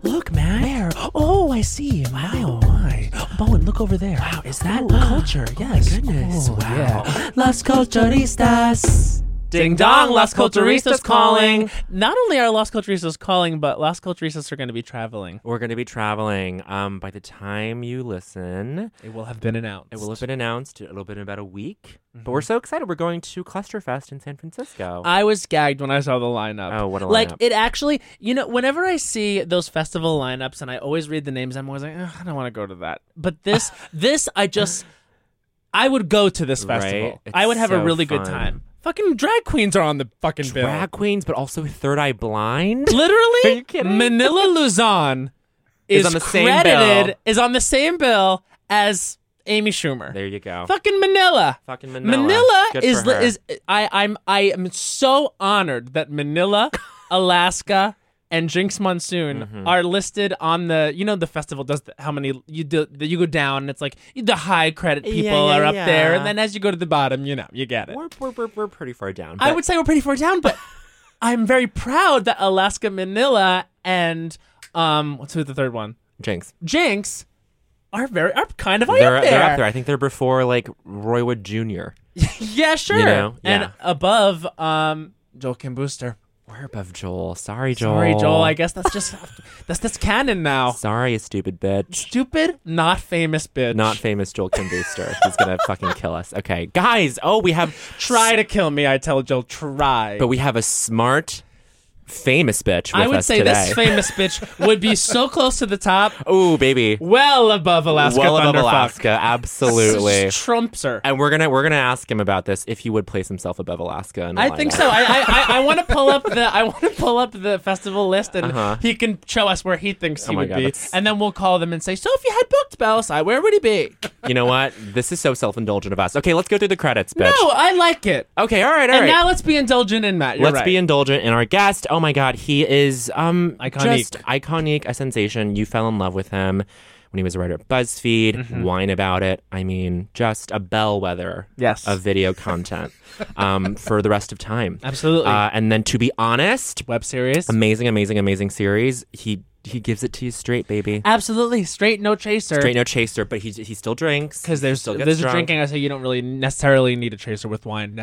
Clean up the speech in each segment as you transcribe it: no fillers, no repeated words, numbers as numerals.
Look, man. Where? Oh, I see. My, oh, my. Bowen, look over there. Wow, is that culture? Yes. Oh, my goodness. Oh, Wow. Yeah. Las Culturistas. Ding dong, Las Culturistas calling. Not only are Las Culturistas calling, but Las Culturistas are going to be traveling. We're going to be traveling. By the time you listen, It will have been announced. it will have been announced. It'll be in about a week. But we're so excited. We're going to Clusterfest in San Francisco. I was gagged when I saw the lineup. Oh, what a Like, lineup. it actually, whenever I see those festival lineups and I always read the names, I'm always like, I don't want to go to that. But this, I would go to this festival. It's I would have a so really good fun. time. Fucking drag queens are on the fucking bill. Drag queens, but also Third Eye Blind. Literally, Are you kidding? Manila Luzon is on the same credited, bill. is on the same bill as Amy Schumer. There you go. Fucking Manila. Fucking Manila. Manila Good is for her. I am so honored that Manila, Alaska, and Jinx Monsoon are listed on the the festival does how many you go down and it's like the high credit people Yeah, are up yeah. there, and then as you go to the bottom you get it. We're pretty far down. I but- would say we're pretty far down, but I'm very proud that Alaska, Manila, and what's the third one? Jinx. Jinx are kind of up They're there. up there. I think they're before like Roy Wood Jr. Yeah, sure. Yeah. And above Joel Kim Booster. We're above Joel. Sorry, Joel. Sorry, Joel. I guess that's just that's canon now. Sorry, you stupid bitch. Stupid, not famous bitch. Not famous Joel Kim Booster. He's gonna fucking kill us. Okay, guys. Oh, we have Try to kill me, I tell Joel. Try. but we have a smart, famous bitch with I would us say today. this famous bitch would be so close to the top, Ooh, baby. well above Alaska Well above Thunderfuck. Alaska, absolutely. Trumps her. And we're gonna ask him about this if he would place himself above Alaska. In the I think lineup. so. I want to pull up the festival list, and he can show us where he thinks he Oh my would God, be, that's- and then we'll call them and say, "So if you had booked Belisai, where would he be?" You know what? This is so self-indulgent of us. Okay, let's go through the credits, bitch. No, I like it. Okay, all right, all And right. now let's be indulgent in Matt. You're Let's right. be indulgent in our guest. Oh my God, he is Iconic. just iconic, a sensation. You fell in love with him when he was a writer at BuzzFeed. Whine about it. I mean, just a bellwether Yes. of video content for the rest of time. Absolutely. And then, to be honest, Web series. amazing series. He gives it to you straight, baby. Absolutely. Straight, no chaser. Straight, no chaser, but he still drinks. Because there's Still gets a drunk. drinking. I say you don't really necessarily need a chaser with wine.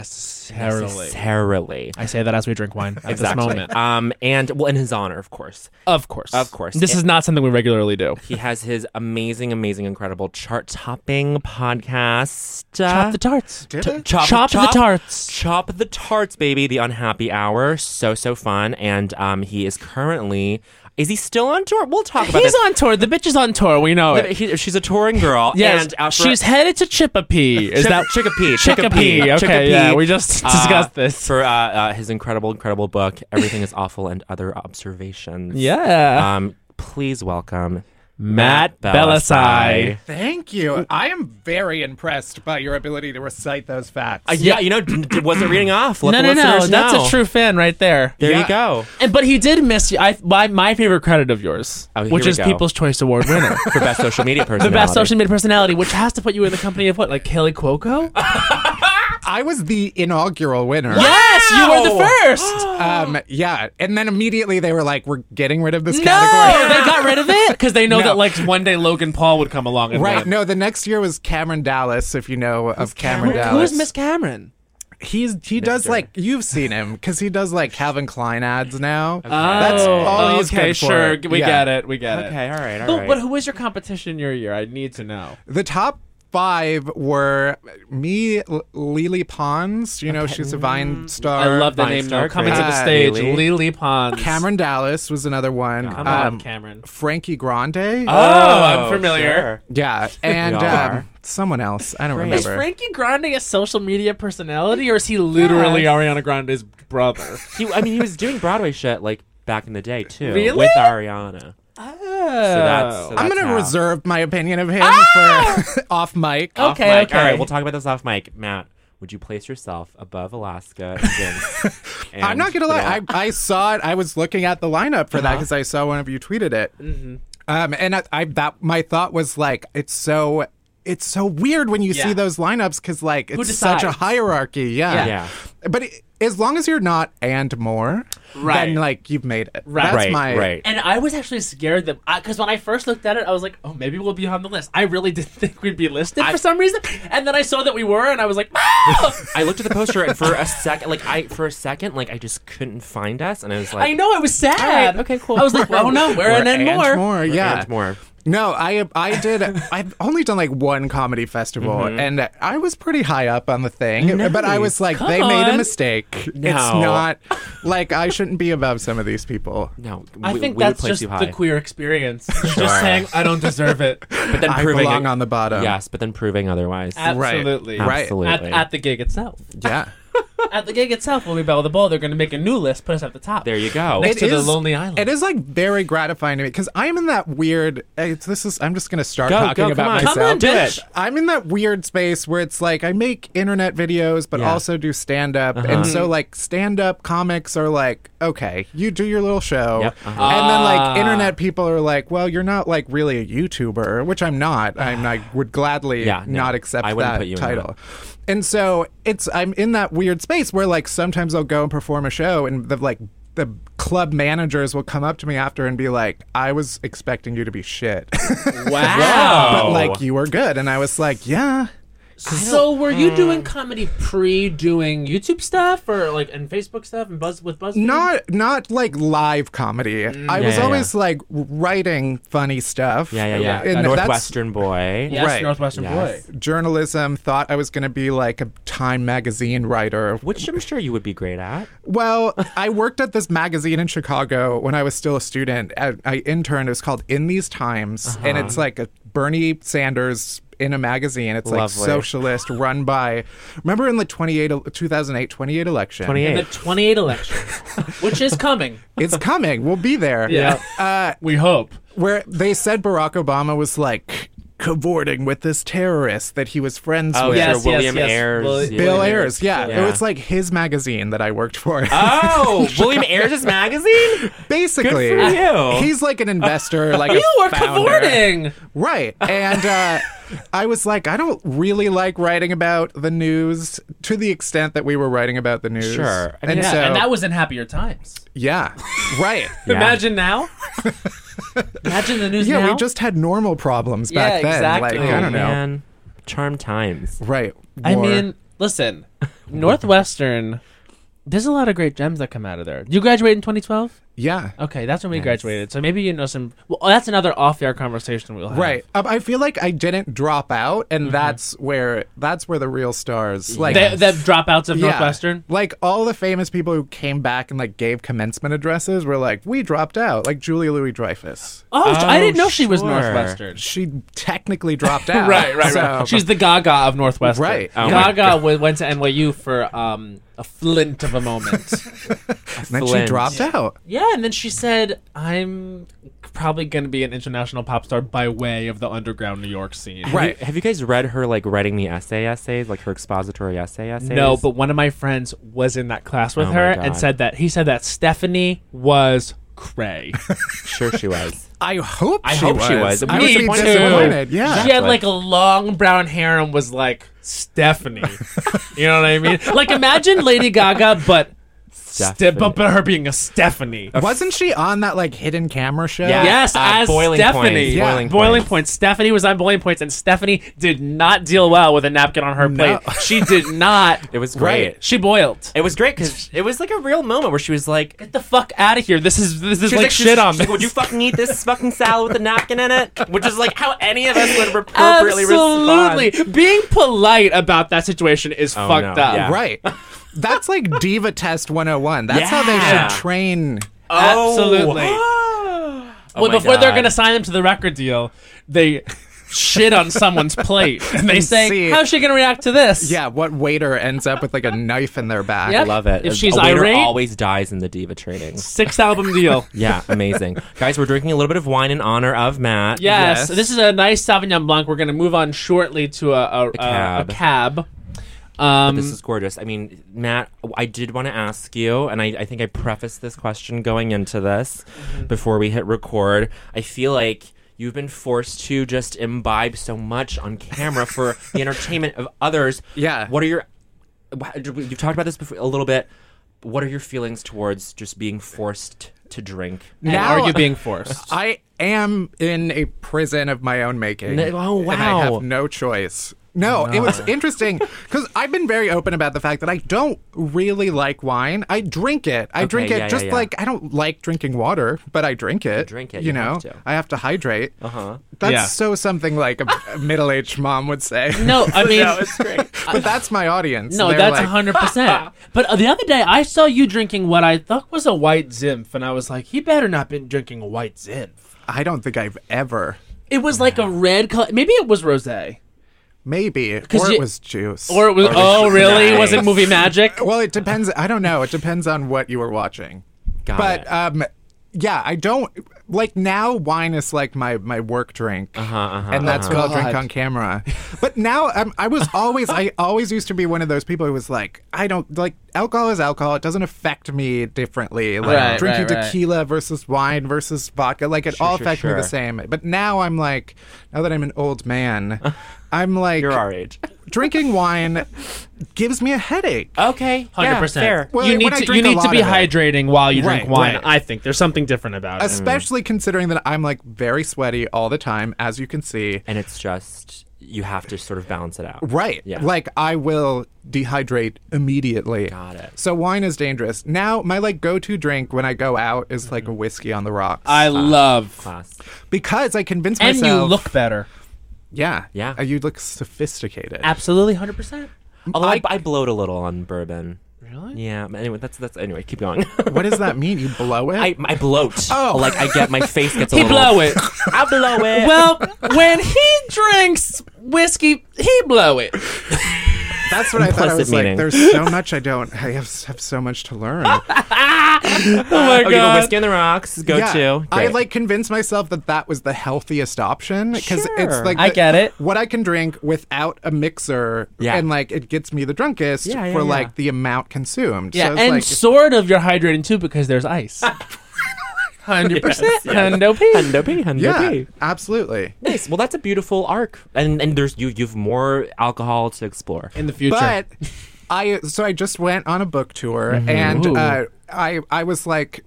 Necessarily. I say that as we drink wine at Exactly. this moment. And well, in his honor, of course. Of course. This is not something we regularly do. He has his amazing, incredible chart-topping podcast. Chop the tarts. Chop the tarts. Chop the tarts, baby. The Unhappy Hour. So fun. And he is currently... Is he still on tour? We'll talk about He's this. on tour. The bitch is on tour. We know it. She's a touring girl. Yes, And after she's headed to Chippewa. Is that Chicopee? Chicopee? Okay, yeah, we just discussed this. For his incredible book, Everything is Awful and Other Observations. Yeah. Please welcome Matt Belisai. Thank you. I am very impressed by your ability to recite those facts. Yeah, wasn't reading off. Let the No. listeners That's know. a true fan right there. There Yeah. you go. But he did miss you. My favorite credit of yours, Oh, here which we is go. People's Choice Award winner. For best social media The personality. best social media personality, which has to put you in the company of what, like Kelly Cuoco? I was the inaugural winner. Yes, you were the first. Yeah. And then immediately they were like, we're getting rid of this No, category. they got rid of it because they know No. that like one day Logan Paul would come along and Right. win. No, the next year was Cameron Dallas, if you know of Cameron Dallas. Who's Miss Cameron? He does like, you've seen him because he does like Calvin Klein ads now. Oh, That's all he's okay, good for. sure. We Yeah. get it. Okay, all right. But who was your competition your year? I need to know. The top 5 were me, Lily Pons. You know, she's a Vine star. I love the Vine name star, now. Coming to great. the stage, Lily. Lily Pons. Cameron Dallas was another one. Come on, Cameron. Frankie Grande. Oh, I'm familiar. Sure. Yeah, and We all are. someone else. I don't Is remember. Frankie Grande a social media personality, or is he literally Ariana Grande's brother? He was doing Broadway shit like back in the day too. Really? With Ariana. Oh. I'm going to how. reserve my opinion of him for off mic. Off Okay, mic. okay. All right, we'll talk about this off mic. Matt, would you place yourself above Alaska and Jinx? I'm not going to lie. I saw it. I was looking at the lineup for that because I saw one of you tweeted it. Mm-hmm. And my thought was like, it's so weird when you Yeah. see those lineups because like it's such a decides? hierarchy. Yeah. Yeah. But as long as you're not and more, Right. then like you've made it. Right. That's Right, my right. And I was actually scared that because when I first looked at it, I was like, "Oh, maybe we'll be on the list." I really didn't think we'd be listed for some reason, and then I saw that we were, and I was like, "Ah!" I looked at the poster and for a second, I just couldn't find us, and I was like, I know, it was sad. All right, okay, cool. I was like, "Oh no, we're in and more." Yeah. and more. No, I did. I've only done like one comedy festival, and I was pretty high up on the thing. But I was like, they made a on. mistake. No. It's not like I shouldn't be above some of these people. No, I we think would that's place just you high. the queer experience. Just saying, I don't deserve it. But then I proving belong on the bottom. Yes, but then proving otherwise. Absolutely. Right. Absolutely. At the gig itself. Yeah. At the gig itself, when we Bell the Ball, they're going to make a new list, put us at the top. There you go. Next It to the is- Lonely Island. It is like very gratifying to me because I'm in that weird. I'm just gonna start Go, talking come about on. myself. Come on, Do bitch. it. I'm in that weird space where it's like I make internet videos, but Yeah. also do stand up, and so like stand up comics are like, okay, you do your little show, Yep. and then like internet people are like, well, you're not like really a YouTuber, which I'm not. I would gladly Yeah, no. not accept I wouldn't that put you in title. And so I'm in that weird space where like sometimes I'll go and perform a show and the club managers will come up to me after and be like, I was expecting you to be shit. wow. But like you were good. And I was like, yeah. So were you doing comedy pre-doing YouTube stuff or like and Facebook stuff and with BuzzFeed? Not like live comedy. I was yeah, always like writing funny stuff. Yeah. And that's Northwestern boy. Yes, Right. Northwestern Yes. Boy. journalism. Thought I was going to be like a Time magazine writer. Which I'm sure you would be great at. Well, I worked at this magazine in Chicago when I was still a student. I interned. It was called In These Times, and it's like a Bernie Sanders in a magazine. It's like Lovely. socialist, run by. Remember in the 2008 28 election? 28. In the 28 election, which is coming. It's coming. We'll be there. Yeah. We hope. Where they said Barack Obama was like cavorting with this terrorist that he was friends Oh, with. Yes, sure. William yes. Ayers. Will- Yeah. Bill Ayers, yeah. Yeah. It was like his magazine that I worked for. Oh, William Ayers' magazine? Basically. Good for you. He's like an investor, like You a were founder. cavorting. Right. And I was like, I don't really like writing about the news to the extent that we were writing about the news. Sure. I mean, and Yeah, so, and that was in happier times. yeah. Right. Yeah. Imagine now. Imagine the news Yeah, now. we just had normal problems back Yeah, then. exactly. Like, I don't know. Man. Charmed times. Right. I War. mean, listen, Northwestern. There's a lot of great gems that come out of there. You graduated in 2012? yeah. Okay, that's when we graduated. So maybe you know some. Well, that's another off-air conversation we'll have. Right. I feel like I didn't drop out, and that's where the real stars like The dropouts of yeah. Northwestern. Like all the famous people who came back and like gave commencement addresses were like, we dropped out. Like Julia Louis-Dreyfus. Oh, I didn't know she was sure. Northwestern. She technically dropped out. Right. So- She's the Gaga of Northwestern. Right. Oh my Gaga went to NYU for a flint of a moment. and then she Flint. dropped out. Yeah, and then she said, I'm probably going to be an international pop star by way of the underground New York scene. Right. Have you guys read her like writing the essays, like her expository essays? No, but one of my friends was in that class with Oh her my and God. he said that Stephanie was cray. Sure she was. I hope I she hope was. she was. I Me would be too. disappointed. Yeah. She had Exactly. like a long brown hair and was like Stephanie. You know what I mean? Like imagine Lady Gaga, but Stephanie. but her being a Stephanie. Wasn't she on that like hidden camera show? Yeah. Yes, as Boiling Stephanie. Points. Yeah. Boiling Boiling Points. Points. Stephanie was on Boiling Points, and Stephanie did not deal well with a napkin on her plate. No. She did not. It was great. Right. She boiled. It was great because it was like a real moment where she was like, Get the fuck out of here. This is she was like shit on she's me. like, would you fucking eat this fucking salad with a napkin in it? Which is like how any of us would appropriately Absolutely. respond. Being polite about that situation is Oh, fucked no. up. Yeah. Right. That's like Diva Test 101. That's how they Yeah. should train. Absolutely. Oh Well, my before they're God. going to sign them to the record deal, they shit on someone's plate. And they say, See- how's she going to react to this? Yeah, what waiter ends up with like a knife in their back? Yep. Love it. If she's a waiter irate- always dies in the diva training. 6-album deal. Yeah, amazing. Guys, we're drinking a little bit of wine in honor of Matt. Yes. Yes. This is a nice Sauvignon Blanc. We're going to move on shortly to a cab. cab. This is gorgeous. I mean, Matt, I did want to ask you, and I think I prefaced this question going into this before we hit record. I feel like you've been forced to just imbibe so much on camera for the entertainment of others. Yeah. What are your... You've talked about this before a little bit. what are your feelings towards just being forced to drink? And Now- are you being forced? I am in a prison of my own making. Oh, wow. And I have no choice. No, it was interesting because I've been very open about the fact that I don't really like wine. I drink it. I drink it yeah, just yeah. like I don't like drinking water, but I drink it. drink it, You you know, have to. I have to hydrate. Uh-huh. That's Yeah. so something like a middle-aged mom would say. No, I mean, it's great. But that's my audience. no, They're that's like, 100%. But the other day, I saw you drinking what I thought was a white Zinf, and I was like, he better not been drinking a white Zinf. I don't think I've ever. It was like a red color. Maybe it was rosé. Maybe. Or you- it was juice. Or it was, oh, really? Nice. Was it movie magic? Well, it depends. I don't know. It depends on what you were watching. Got it. Yeah, I don't like now. Wine is like my work drink, and that's what I'll drink God. on camera. But now I always used to be one of those people who was like, I don't like alcohol is alcohol. It doesn't affect me differently. Like Right, drinking right, right. tequila versus wine versus vodka, like it all sure, affects me sure. the same. But now I'm like, now that I'm an old man, I'm like, You're our age. drinking wine gives me a headache. Okay. 100%. Fair. Well, you when need I to, drink you a need to lot be of it. hydrating while you drink Right, wine. right. I think there's something different about it. Especially considering that I'm like very sweaty all the time, as you can see. And it's just, you have to sort of balance it out. Right. Yeah. Like I will dehydrate immediately. Got it. So wine is dangerous. Now my like go-to drink when I go out is like a whiskey on the rocks. I love. Class. because I convince And myself. you look better. Yeah. Yeah. You look sophisticated. Absolutely, 100%. Although I bloat a little on bourbon. Really? Yeah. But anyway, that's anyway. Keep going. What does that mean? You blow it? I bloat. Oh. Like I get my face gets a He little. blow it. I blow it. Well, when he drinks whiskey, he blow it. That's what I thought. I Implicit was meaning. like, there's so much I don't. I have so much to learn. Oh my okay, but god. whiskey on the rocks. Go to. I Great. like convinced myself that was the healthiest option because it's Sure. like I get it. what I can drink without a mixer, Yeah. and like it gets me the drunkest Yeah, yeah, for yeah. like the amount consumed. Yeah, so it's and like, sort of you're hydrating too because there's ice. 100%. Hundo P. Hundo P. Hundo yeah, P. absolutely. Nice. Well, that's a beautiful arc, and there's you've more alcohol to explore. In the future. But I just went on a book tour, Mm-hmm. and Ooh. I was like.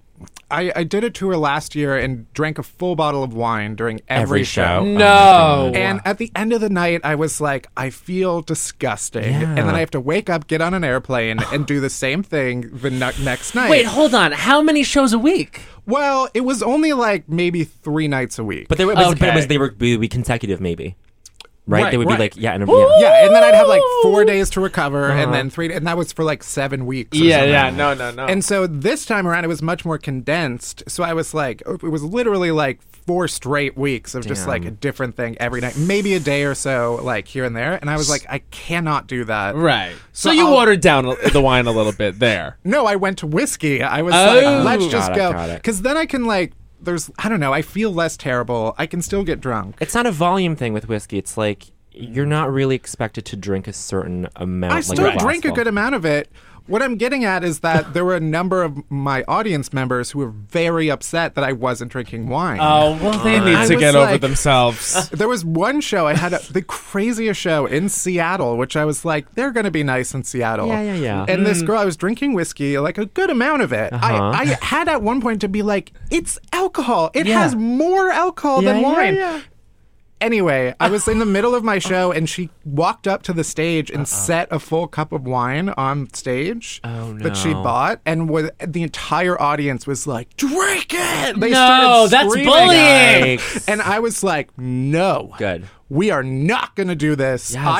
I did a tour last year and drank a full bottle of wine during Every show. no. And at the end of the night, I was like, I feel disgusting. Yeah. And then I have to wake up, get on an airplane, and do the same thing the next night. Wait, hold on. How many shows a week? Well, it was only like maybe 3 nights a week. But they were, Okay. they would be consecutive, maybe. Right? Right, They would right. be like, yeah, yeah, and then I'd have like 4 days to recover, and then 3, and that was for like 7 weeks. or something. No. And so this time around, it was much more condensed. So I was like, it was literally like 4 straight weeks of just like a different thing every night, maybe a day or so, like here and there. And I was like, I cannot do that. Right. So, So you I'll- watered down the wine a little bit there. No, I went to whiskey. I was Oh. like, let's just Got it, go. got it. Because then I can like, I don't know, I feel less terrible. I can still get drunk. It's not a volume thing with whiskey. It's like you're not really expected to drink a certain amount. I like still a drink a glassful. good amount of it. What I'm getting at is that there were a number of my audience members who were very upset that I wasn't drinking wine. Oh, well, they need I to was get over like- themselves. There was one show, I had the craziest show in Seattle, which I was like, they're going to be nice in Seattle. Yeah. And this girl, I was drinking whiskey, like a good amount of it. I had at one point to be like, it's alcohol. It Yeah. has more alcohol than Yeah, yeah, wine. yeah. Anyway, I was in the middle of my show, and she walked up to the stage and set a full cup of wine on stage that she no. bought, and the entire audience was like, "Drink it!" They No, started that's screaming. bullying. Yikes. And I was like, "No, Good. we are not going to do this. Yes.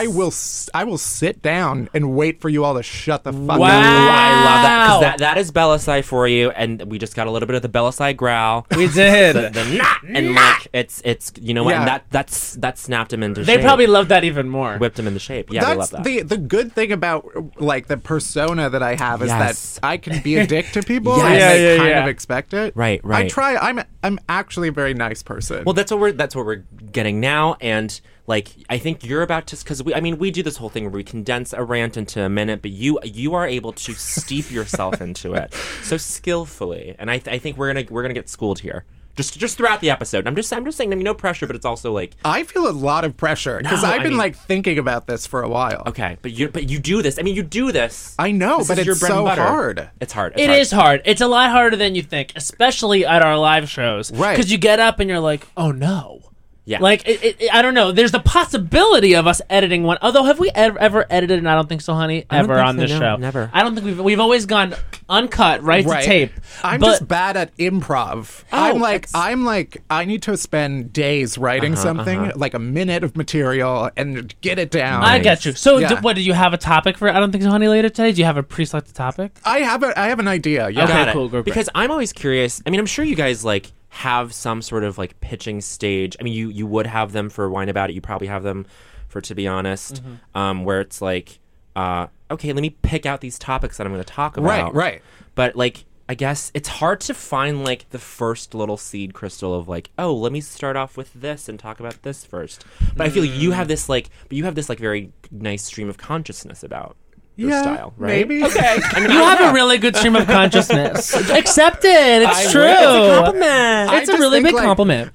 I will sit down and wait for you all to shut the fuck Wow. up." I love that Wow. because that is Belisai for you, and we just got a little bit of the Belisai growl. We did. And like it's you know what? Yeah. And that snapped him into They shape. probably love that even more. whipped him into shape. Yeah, they love That's that. the good thing about like the persona that I have is Yes. that I can be a dick to people Yes. and Yeah, they yeah, kind yeah. of expect it. Right. I try. I'm actually a very nice person. Well, that's what we're getting now, and like I think you're about to because we do this whole thing where we condense a rant into a minute, but you are able to steep yourself into it so skillfully, and I think we're gonna get schooled here. Just throughout the episode. I'm just saying, I mean, no pressure, but it's also like I feel a lot of pressure because No, I've I been mean- like thinking about this for a while. okay, but you do this. I mean, you do this. I know, This but is your it's bread and so butter. hard. It's hard. It is hard. It's a lot harder than you think, especially at our live shows. Right. Because you get up and you're like, oh no. Yeah. Like, I don't know. There's the possibility of us editing one. Although, have we ever edited? And I don't think so, honey. I don't Ever think on so, this no, show? never. I don't think we've always gone uncut right to tape. I'm but just bad at improv. I'm like it's- I need to spend days writing something, like a minute of material, and get it down. I get you. So, Yeah. what, do you have a topic for I don't think so, honey, later today? Do you have a pre-selected topic? I have an idea. Yeah. Okay. Got it. cool, great. Because I'm always curious. I mean, I'm sure you guys like have some sort of like pitching stage. I mean, you would have them for Wine About It. You probably have them for To Be Honest, where it's like, okay, let me pick out these topics that I'm going to talk about. Right. But like, I guess it's hard to find like the first little seed crystal of like, oh, let me start off with this and talk about this first. But I feel like you have this like very nice stream of consciousness about your Yeah, style, right? maybe. Okay. I mean, You have a really good stream of consciousness. Accept it. It's true. It's a compliment. It's a just really think, big like, compliment.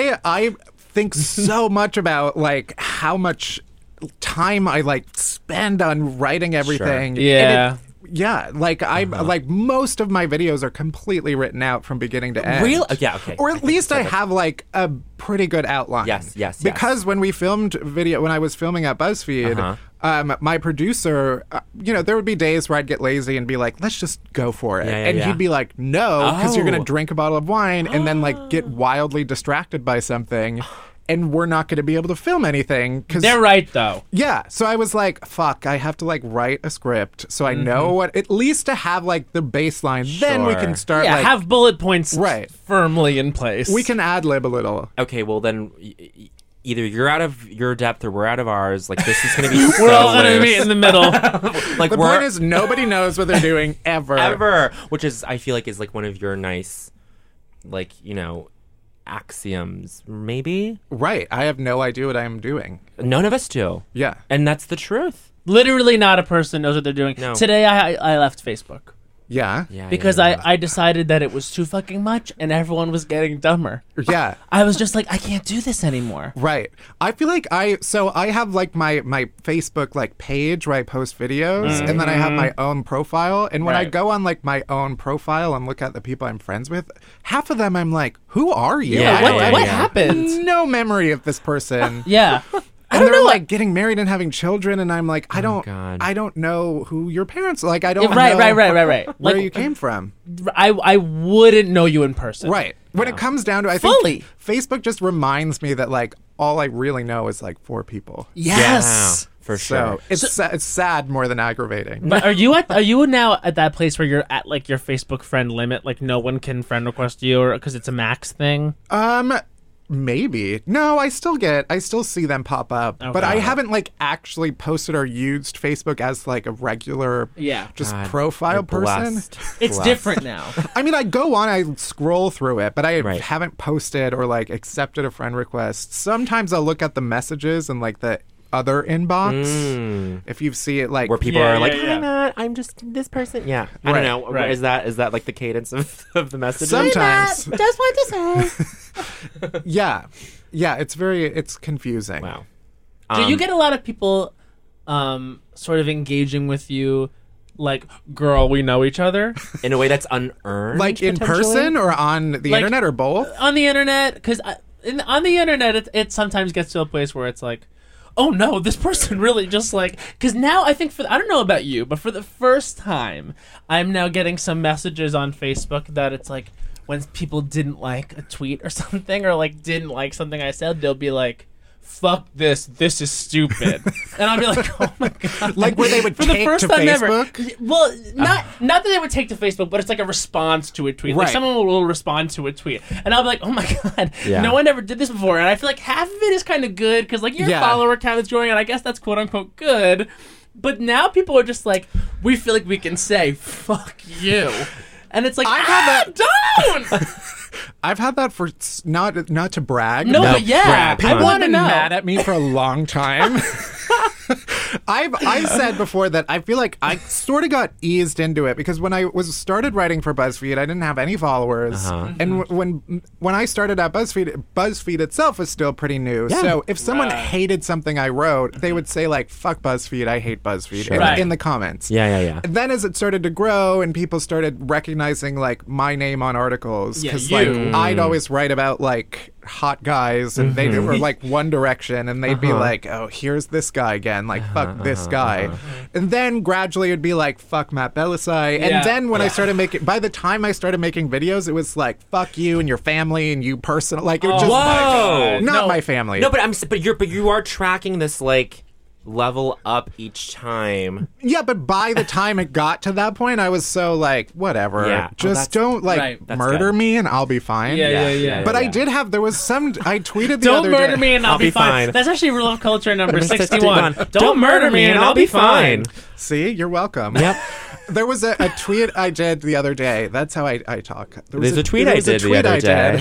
I think so much about like how much time I like spend on writing everything. Sure. Yeah. And yeah, like like most of my videos are completely written out from beginning to end. Real? Yeah, okay. Or I at think least so, I but- have like a pretty good outline. Yes. Because when we filmed when I was filming at BuzzFeed, my producer, there would be days where I'd get lazy and be like, let's just go for it. Yeah, and yeah. he'd be like, no, because you're going Oh. to drink a bottle of wine and then like get wildly distracted by something. And we're not going to be able to film anything. They're right, though. Yeah, so I was like, fuck, I have to like write a script so I know what, at least to have like the baseline. Then we Sure. can start Yeah, like, have bullet points Right. firmly in place. we can ad lib a little. Okay, well then, either you're out of your depth or we're out of ours. Like this is going to be so We're all going to loose. be in the middle. Like The we're point is, nobody knows what they're doing ever. ever, which is I feel like is like one of your nice, like axioms. Maybe Right. I have no idea what I am doing. none of us do, Yeah. and that's the truth. Literally not a person knows what they're doing. No. Today, I left Facebook. Yeah. Yeah, Because yeah. I decided that it was too fucking much and everyone was getting dumber. Yeah. I was just like, I can't do this anymore. Right. I feel like I have like my Facebook like page where I post videos and then I have my own profile. And when I Right. go on like my own profile and look at the people I'm friends with, half of them I'm like, who are you? Yeah, I what don't- what yeah. happened? No memory of this person. Yeah. And don't they're know. like getting married and having children, and I'm like, I God. don't know who your parents are. Like, I don't Right, know right. where Like, you came from. I wouldn't know you in person. Right. When it comes down to, I Fully. think Facebook just reminds me that like all I really know is like 4 people. Yes. Yeah, for sure. So it's sad more than aggravating. But are you now at that place where you're at like your Facebook friend limit? Like no one can friend request you, or because it's a max thing? Maybe. No, I still see them pop up. But I Okay. haven't like actually posted or used Facebook as like a regular Yeah. just God, profile you're person. blessed. It's Blessed. different now. I mean, I go on, I scroll through it, but I Right. haven't posted or like accepted a friend request. Sometimes I'll look at the messages and like the other inbox. If you see it like Where people Yeah, are like, yeah, "Hi, yeah. Matt, I'm just this person." Yeah, I Right, don't know. right. Is that like the cadence of the message? sometimes. Just want to say. Yeah. Yeah, it's confusing. Wow. Do you get a lot of people sort of engaging with you like, girl, we know each other? In a way that's unearned, Like in potentially? person or on the Like- internet or both? On the internet? Because on the internet, it sometimes gets to a place where it's like, oh no, this person really just like... Because now I think, I don't know about you, but for the first time, I'm now getting some messages on Facebook that it's like, when people didn't like a tweet or something, or like didn't like something I said, they'll be like, fuck this is stupid. And I'll be like, oh my God. Like where they would For the take first to time Facebook? ever. Well, not that they would take to Facebook, but it's like a response to a tweet. Like Right. someone will respond to a tweet. And I'll be like, oh my God, Yeah. no one ever did this before. And I feel like half of it is kind of good because like your Yeah. follower count is growing, and I guess that's quote unquote good. But now people are just like, we feel like we can say, fuck you. And it's like, don't! I've had that for not to brag. No, No, but yeah, crap. I People have want to been know. mad at me for a long time. I've said before that I feel like I sort of got eased into it because when I started writing for BuzzFeed, I didn't have any followers, and when I started at BuzzFeed itself was still pretty new. Yeah. So if someone hated something I wrote, they would say like "fuck BuzzFeed, I hate BuzzFeed" in the comments. Yeah. And then as it started to grow and people started recognizing like my name on articles, because Yeah, like you. I'd always write about like hot guys and they were like One Direction and they'd be like, oh, here's this guy again, like fuck this guy. And then gradually it'd be like fuck Matt Belisai. And Yeah. then when I started making, by the time I started making videos, it was like fuck you and your family and you personal, like it was just Whoa. not No. my family. No, but you are tracking this like level up each time. Yeah, but by the time it got to that point, I was so like, whatever. Yeah. Oh, Just that's- don't like Right. That's murder good. me and I'll be fine. Yeah. But I did have, there tweeted the Don't other murder day. me and I'll be fine. fine. That's actually Rule of Culture number 61. 61. Don't murder me and I'll be fine. See, you're welcome. Yep. There was a tweet I did the other day. That's how I talk. There's a tweet I did the other day.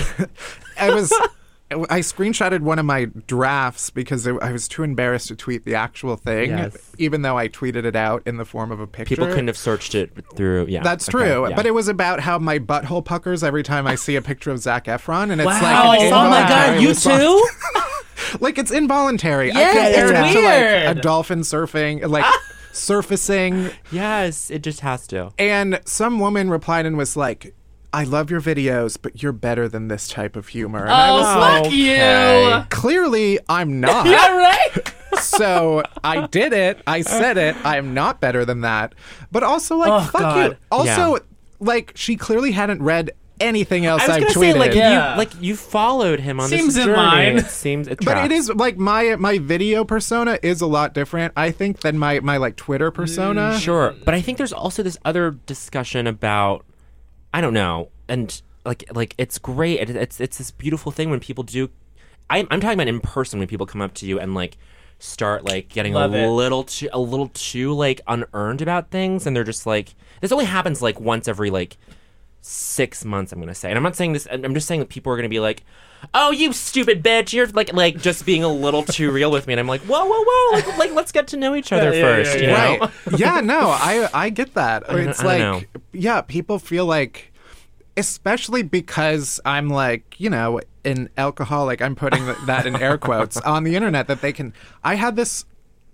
I screenshotted one of my drafts because I was too embarrassed to tweet the actual thing, Yes. even though I tweeted it out in the form of a picture. People couldn't have searched it through. Yeah, That's okay, true, yeah. but it was about how my butthole puckers every time I see a picture of Zac Efron, and it's Wow. like an Oh my God, involuntary you response. too? Like it's involuntary. Yeah, I compare it's it to weird. like a dolphin surfing, like surfacing. Yes, it just has to. And some woman replied and was like, I love your videos, but you're better than this type of humor. And I Oh, was fuck like, you. clearly I'm not. Yeah, right? So I did it. I said it. I am not better than that. But also, like, Oh, fuck God. you. Also, Yeah. like, she clearly hadn't read anything else I was I've gonna tweeted. say Yeah. you followed him on Seems this in journey. line. It seems it But tracks. it is like my video persona is a lot different, I think, than my like Twitter persona. Sure, but I think there's also this other discussion about, I don't know, and like it's great. It's this beautiful thing when people do. I'm talking about in person when people come up to you and like start like getting Love it. a little too like unearned about things, and they're just like, this only happens like once every like 6 months, I'm gonna say. And I'm not saying this, I'm just saying that people are gonna be like, oh, you stupid bitch, you're like just being a little too real with me. And I'm like, whoa, like let's get to know each other Yeah, first, you know? Right. Yeah, no, I get that. It's I don't like, know. yeah, people feel like, especially because I'm like, you know, an alcoholic, I'm putting that in air quotes on the internet, that they can. I had this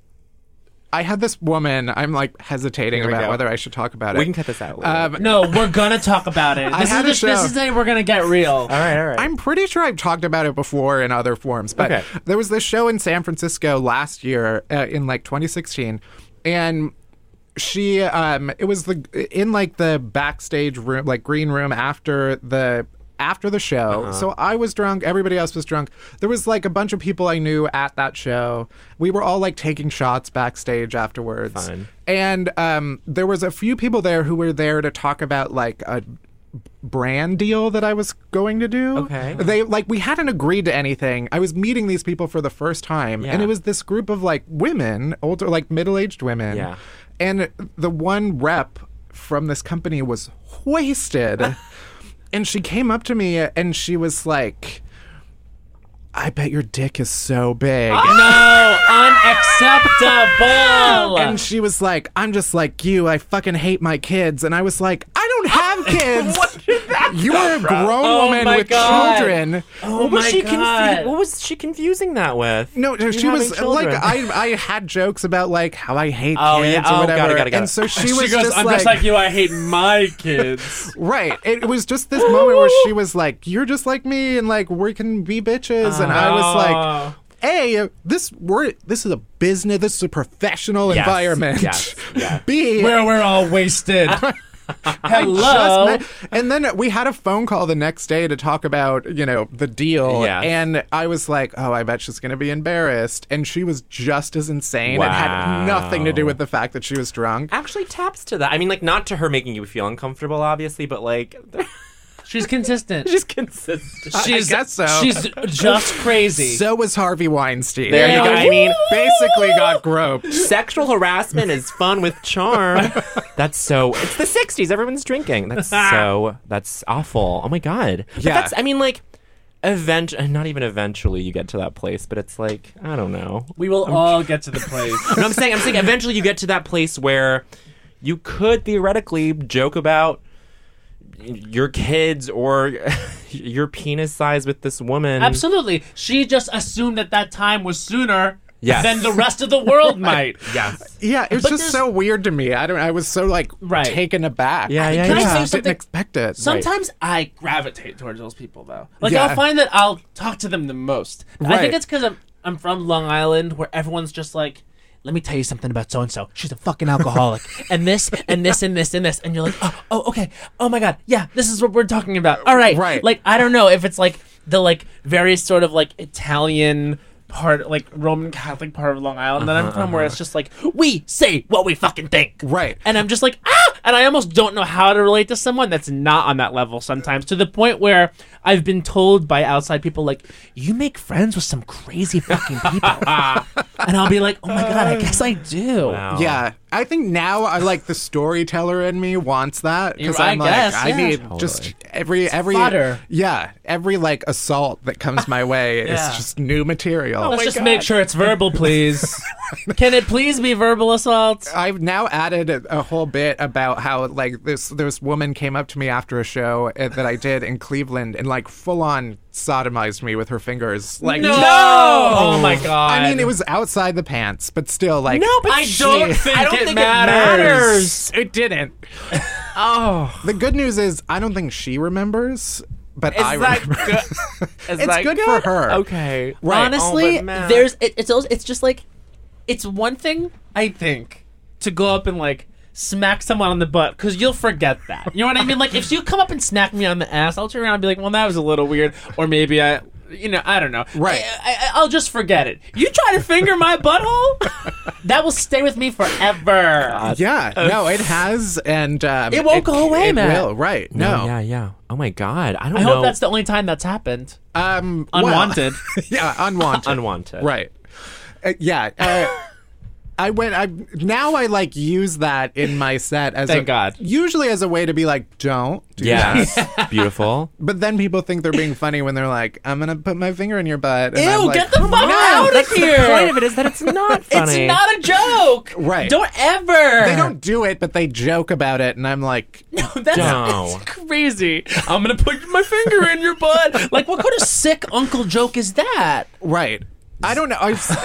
woman, I'm like hesitating Here we about go. whether I should talk about it. We can cut this out later. No, we're gonna talk about it. This had a is show. this is the day we're gonna get real. all right. I'm pretty sure I've talked about it before in other forms, but Okay. there was this show in San Francisco last year in like 2016, and she it was in like the backstage room, like green room after the show. So I was drunk, everybody else was drunk. There was like a bunch of people I knew at that show. We were all like taking shots backstage afterwards. Fun. And there was a few people there who were there to talk about like a brand deal that I was going to do. Okay. They like, we hadn't agreed to anything. I was meeting these people for the first time, and Yeah. it was this group of like women, older, like middle-aged women. Yeah. And the one rep from this company was wasted. And she came up to me and she was like, I bet your dick is so big. No, unacceptable. And she was like, I'm just like you. I fucking hate my kids. And I was like, I don't have kids. You are a grown Oh woman my with God. children. Oh What was my she God. what was she confusing that with? No, You she was having like, children. I had jokes about like how I hate Oh, kids yeah. or Oh, whatever. got it. And so she was goes, just I'm like, just like you. I hate my kids. right. It was just this moment where she was like, you're just like me, and like we can be bitches. And I was like, A, this is a business. This is a professional Yes, environment. yes, yeah. B, Where we're all wasted. I Hello. just met- and then we had a phone call the next day to talk about, you know, the deal. Yes. And I was like, oh, I bet she's going to be embarrassed. And she was just as insane. It had Wow. nothing to do with the fact that she was drunk. Actually taps to that. I mean, like, not to her making you feel uncomfortable, obviously, but like, She's consistent. she's consistent. I guess so. She's just crazy. So was Harvey Weinstein. There you go. I mean, basically got groped. sexual harassment is fun with charm. That's so. It's the '60s. Everyone's drinking. That's awful. Oh my God. But Yeah. that's. I mean, like, not even eventually you get to that place, but it's like, I don't know. We will all get to the place. No, I'm saying eventually you get to that place where you could theoretically joke about your kids or your penis size with this woman. Absolutely. She just assumed that time was sooner Yes. than the rest of the world might. Yes. Yeah, it was But just there's- so weird to me. I was so like Right. taken aback. Yeah, yeah, Can I yeah. say Didn't something? expect it. Sometimes I gravitate towards those people, though. Like, Yeah. I'll find that I'll talk to them the most. I Right. think it's because I'm from Long Island, where everyone's just like, let me tell you something about so-and-so. She's a fucking alcoholic. and this, and this, and this, and this. And you're like, oh, okay. Oh, my God. Yeah, this is what we're talking about. All right. Right. Like, I don't know if it's, like, the, like, very sort of, like, Italian part, like, Roman Catholic part of Long Island that I'm from, where it's just like, we say what we fucking think. Right. And I'm just like, and I almost don't know how to relate to someone that's not on that level sometimes, to the point where I've been told by outside people, like, you make friends with some crazy fucking people. And I'll be like, oh my God, I guess I do. Wow. Yeah, I think now I like the storyteller in me wants that because I I'm like guess, I yeah. need Totally. just every fodder. every like assault that comes my way Yeah. is just new material. Let's just make sure it's verbal, please. Can it please be verbal assault? I've now added a whole bit about how like this woman came up to me after a show that I did in Cleveland and like full on sodomized me with her fingers. Like No! Oh my God. I mean, it was outside the pants, but still, like No, but I don't think it matters. It didn't. Oh. The good news is, I don't think she remembers, but I remember. It's good for her. Okay. Right. Honestly, Oh, but Matt- it's just like, it's one thing, I think, to go up and like smack someone on the butt, because you'll forget that. You know what I mean? Like, if you come up and smack me on the ass, I'll turn around and be like, well, that was a little weird, or maybe I don't know. Right. I'll just forget it. You try to finger my butthole, that will stay with me forever. Yeah, no, it has, and It won't go away, it Matt. will, right? No, Yeah. Oh my God. I don't I know. hope that's the only time that's happened. well, Unwanted. yeah, unwanted. Unwanted. Right. I like use that in my set as Thank God. usually as a way to be like, don't do Yes. that. Beautiful. But then people think they're being funny when they're like, I'm gonna put my finger in your butt. And Ew, I'm like, get the fuck no, out of That's here. the point of it is that it's not funny. It's not a joke. Right. Don't ever. They don't do it, but they joke about it, and I'm like, That's No. it's crazy. I'm gonna put my finger in your butt. Like, what kind of sick uncle joke is that? right. I don't know.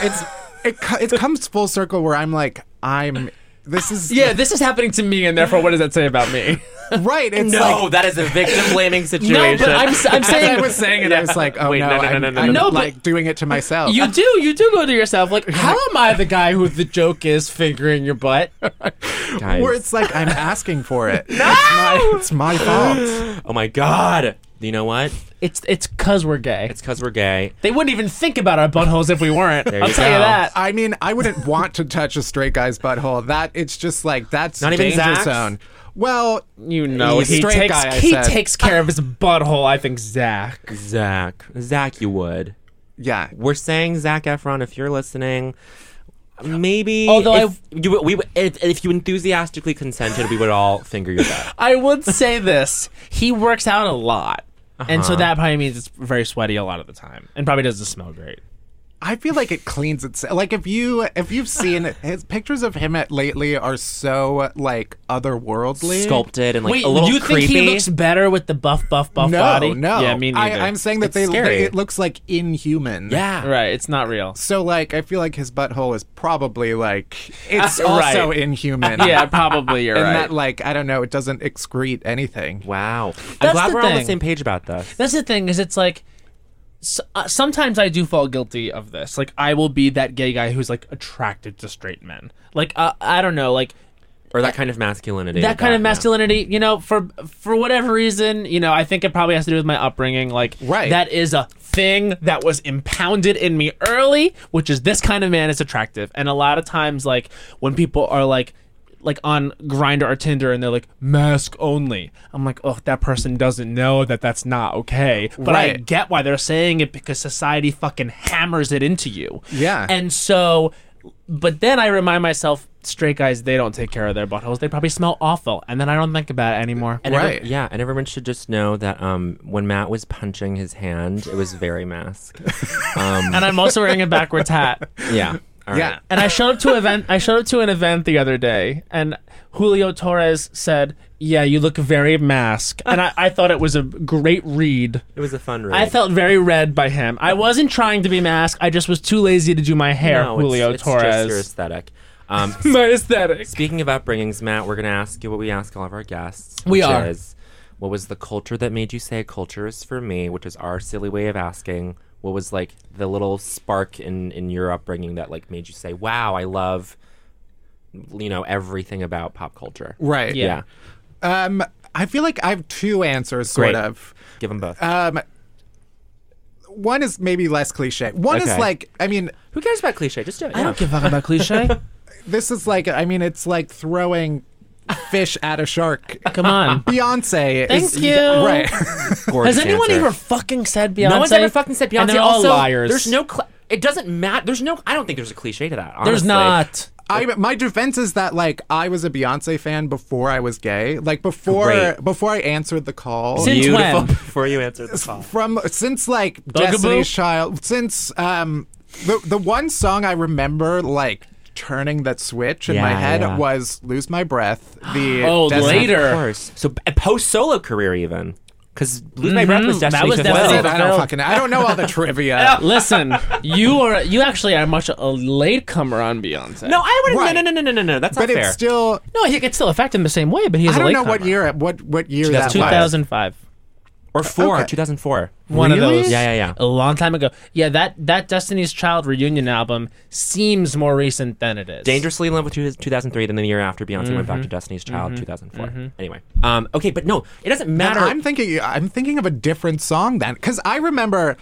It comes full circle where I'm like, this is Yeah, this is happening to me, and therefore, what does that say about me? right. It's No, like, that is a victim blaming situation. No, but I'm as I saying was saying it, I was like, oh Wait, no, no, I'm No, but- like doing it to myself. you do go to yourself like, how am I the guy who the joke is fingering your butt? Guys. Where it's like I'm asking for it. No! It's my fault. Oh my God. You know what? It's cause we're gay. It's because we're gay. They wouldn't even think about our buttholes if we weren't. There I'll you tell you go. that. I mean, I wouldn't want to touch a straight guy's butthole. That it's just like that's Not even danger Zach's? zone. Well, You know, He's a straight guy, I he said. takes care of his butthole. I think Zach. Zach, you would. yeah. We're saying Zac Efron, if you're listening, maybe. Although if you enthusiastically consented, we would all finger your butt. I would say this: he works out a lot, and so that probably means it's very sweaty a lot of the time, and probably doesn't smell great. I feel like it cleans itself. Like if you've seen his pictures of him lately are so like otherworldly, Sculpted and like Wait, a little you creepy. think he looks better with the buff No, body? no. Yeah, me neither. I'm saying that It's scary. it looks like inhuman. Yeah. right. It's not real. So like I feel like his butthole is probably like it's Right. also inhuman. Yeah, probably you're and right. that like I don't know, it doesn't excrete anything. Wow. That's I'm glad the we're on the thing. same page about this. That's the thing, is it's like sometimes I do fall guilty of this. Like, I will be that gay guy who's like attracted to straight men. Like, I don't know, like Or that kind of masculinity. that kind of yeah. masculinity. You know, for whatever reason, you know, I think it probably has to do with my upbringing. Like, Right. that is a thing that was impounded in me early, which is this kind of man is attractive. And a lot of times, like when people are like on Grindr or Tinder and they're like mask only, I'm like, oh, that person doesn't know that that's not okay. But I Right. get why they're saying it, because society fucking hammers it into you. Yeah. And so But then I remind myself, straight guys, they don't take care of their buttholes. They probably smell awful. And then I don't think about it anymore. And Right. and everyone should just know that when Matt was punching his hand, it was very mask. And I'm also wearing a backwards hat. Yeah. All right. Yeah. And I showed up to an event the other day, and Julio Torres said, "Yeah, you look very mask." And I thought it was a great read. It was a fun read. I felt very read by him. I wasn't trying to be mask. I just was too lazy to do my hair, No, Julio it's Torres. just your aesthetic. My aesthetic. Speaking of upbringings, Matt, we're going to ask you what we ask all of our guests. We which are. Is, what was the culture that made you say culture is for me, which is our silly way of asking. What was like the little spark in your upbringing that like made you say, wow, I love, everything about pop culture. Right. Yeah. I feel like I have two answers, sort Great. of. Give them both. One is maybe less cliche. One is Okay. like, I mean, Who cares about cliche? Just do it. I don't give a fuck about cliche. this is like, I mean, it's like throwing fish at a shark. Come on. Beyonce is Thank you. right. Gorgeous Has anyone answer. ever fucking said Beyonce? No one's ever fucking said Beyonce. And they're all Also, liars. There's no. It doesn't matter. I don't think there's a cliche to that. Honestly. There's not. My defense is that like I was a Beyonce fan before I was gay. Like Great. before I answered the call. Since Beautiful. when? Before you answer the call. Since like Bugaboo? Destiny's Child, since the one song I remember like turning that switch in my Yeah, head yeah. was "Lose My Breath." The Oh, Destiny- later. Of course. So a post solo career even. Because Lose My Breath was That Destiny was Fulfilled. Destiny I don't know all the trivia. Listen, you actually are much a latecomer on Beyonce. No, I wouldn't. Right. No. That's But not fair. it's still No, I think it still affected him the same way, but he's I a don't know latecomer. what year that was. 2005. or 4, Okay. 2004. One of Really? those. Yeah. A long time ago. Yeah, that Destiny's Child reunion album seems more recent than it is. Dangerously in Love with 2003. Then the year after, Beyonce went back to Destiny's Child, 2004. Anyway, okay, but no, it doesn't matter. I'm thinking of a different song then, because I remember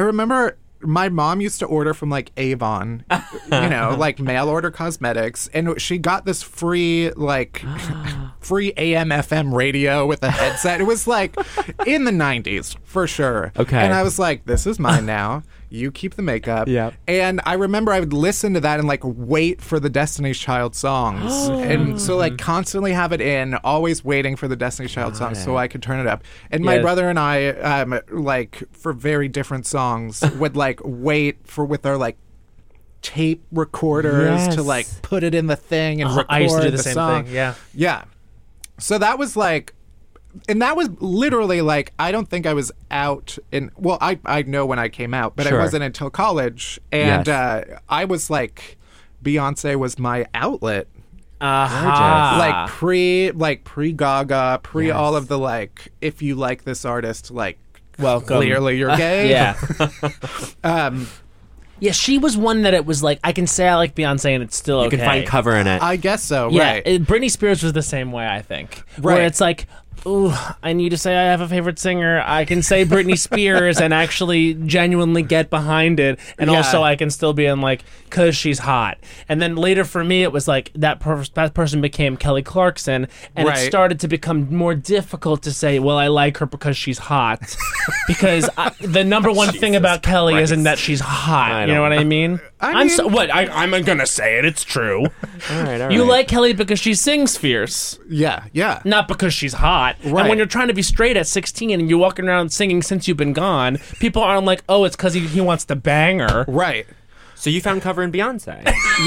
my mom used to order from like Avon, like mail order cosmetics, and she got this free free AM FM radio with a headset. It was like in the 90s for sure. Okay. And I was like, this is mine now. You keep the makeup. Yep. And I remember I would listen to that and like wait for the Destiny's Child songs. And so like constantly have it in, always waiting for the Destiny's Child songs so I could turn it up. And my Yes. brother and I, like for very different songs, would like wait for with our like tape recorders to Yes. like put it in the thing and record I used to do the the same song. thing. Yeah. Yeah. So that was like, and that was literally like, I don't think I was out in, well, I know when I came out, but Sure. I wasn't until college. And Yes. I was like, Beyonce was my outlet. Aha. Like pre Gaga, pre Yes. all of the like, if you like this artist, like, Welcome. clearly you're gay. Yeah. Yeah, she was one that it was like, I can say I like Beyonce and it's still you okay. can find cover in it. I guess so, Yeah, right. Britney Spears was the same way, I think. Where Right. it's like, ooh, I need to say I have a favorite singer. I can say Britney Spears and actually genuinely get behind it. And Yeah. also I can still be in like, because she's hot. And then later for me, it was like that person became Kelly Clarkson. And Right. it started to become more difficult to say, well, I like her because she's hot. Because the number one thing about Kelly Christ. isn't that she's hot. You know don't what I mean? I mean- I'm going to say it. It's true. all right. You like Kelly because she sings fierce, yeah. not because she's hot. And Right. when you're trying to be straight at 16 and you're walking around singing Since You've Been Gone, people aren't like, oh, it's because he wants to bang her. Right. So you found cover in Beyonce.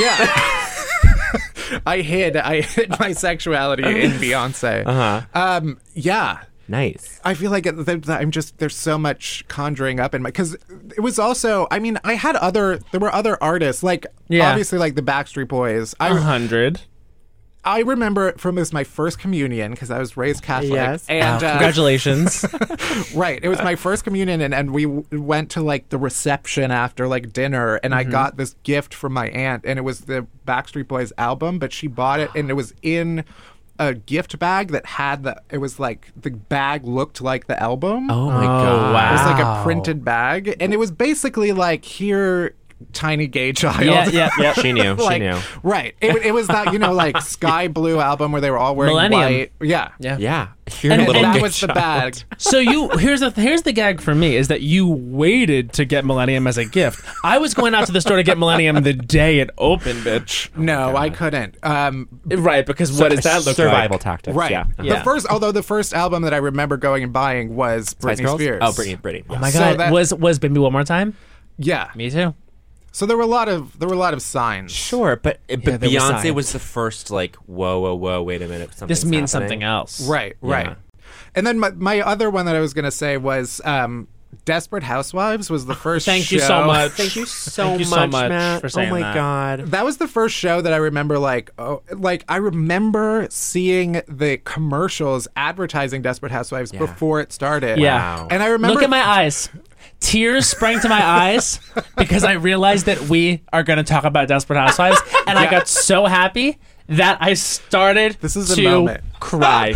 Yeah. I hid my sexuality in Beyonce. Yeah. Nice. I feel like there's so much conjuring up in my, because it was also, I mean, there were other artists, like, Yeah. obviously, like the Backstreet Boys. 100. I remember it from it was my first communion because I was raised Catholic. Yes. And, Congratulations. right. It was my first communion, and we went to like the reception after like dinner, and I got this gift from my aunt, and it was the Backstreet Boys album, but she bought it, and it was in a gift bag that had it was like the bag looked like the album. Oh my god. wow. It was like a printed bag, and it was basically like, here, tiny gay child. Yeah. She knew. Like, She knew. Right. It was that, like sky blue album where they were all wearing Millennium. white. Yeah. Yeah. You're And- a little and That gay was the child. bag. So here's the gag for me is that you waited to get Millennium as a gift. I was going out to the store to get Millennium the day it opened, bitch. No, I couldn't. Right, because what does that look Survival like? tactics. Right. Yeah. Yeah. The first album that I remember going and buying was Spice Britney Girls? Spears. Oh, Britney. Oh my So god, that- was Baby One More Time? Yeah. Me too. So there were a lot of signs. Sure, but there were Beyonce signs. was the first, like, whoa, wait a minute. This means happening. something else. Right. Yeah. And then my other one that I was going to say was Desperate Housewives was the first Thank you show. so much. Thank you so Thank you much, so much Matt. for saying oh my that. god. That was the first show that I remember, I remember seeing the commercials advertising Desperate Housewives Yeah. before it started. Yeah. Wow. And I remember... Look at my eyes. Tears sprang to my eyes because I realized that we are going to talk about Desperate Housewives, and I got so happy that I started This is a to moment. cry.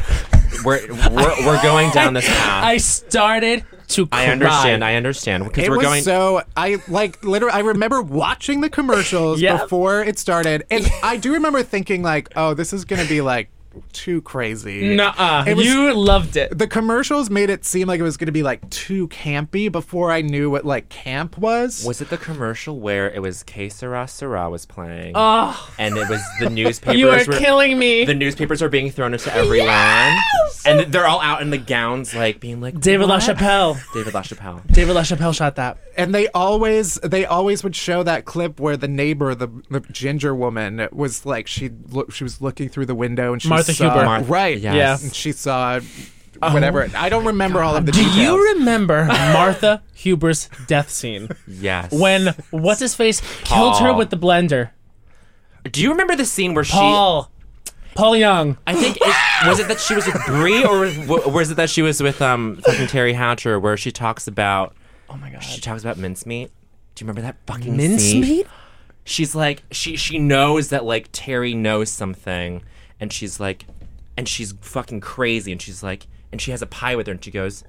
We're going down this path. I started to cry. I understand. Because It we're was going. so I remember watching the commercials Yeah. before it started, and I do remember thinking oh, this is gonna be too crazy. Nuh-uh. It was- You loved it. The commercials made it seem like it was gonna be too campy before I knew what camp was. Was it the commercial where it was Que Sera Sera was playing? Oh, And it was the newspapers. you are were, killing me. The newspapers are being thrown into everyone. Yes! And they're all out in the gowns, being like, David what? LaChapelle. David LaChapelle. David LaChapelle shot that. And they always would show that clip where the neighbor, the ginger woman, was she was looking through the window and she Martha saw, Huber. right? Yes. Yeah. And she saw whatever. I don't remember all of the Do details. you remember Martha Huber's death scene Yes. when what's his face killed her Paul. with the blender? Do you remember the scene where Paul Young. I think was it that she was with Brie, or was it that she was with fucking Terry Hatcher, where she talks about Oh my god. she talks about mincemeat? Do you remember that fucking scene? Mincemeat? She's she knows that Terry knows something, and she's and she's fucking crazy, and she's and she has a pie with her, and she goes,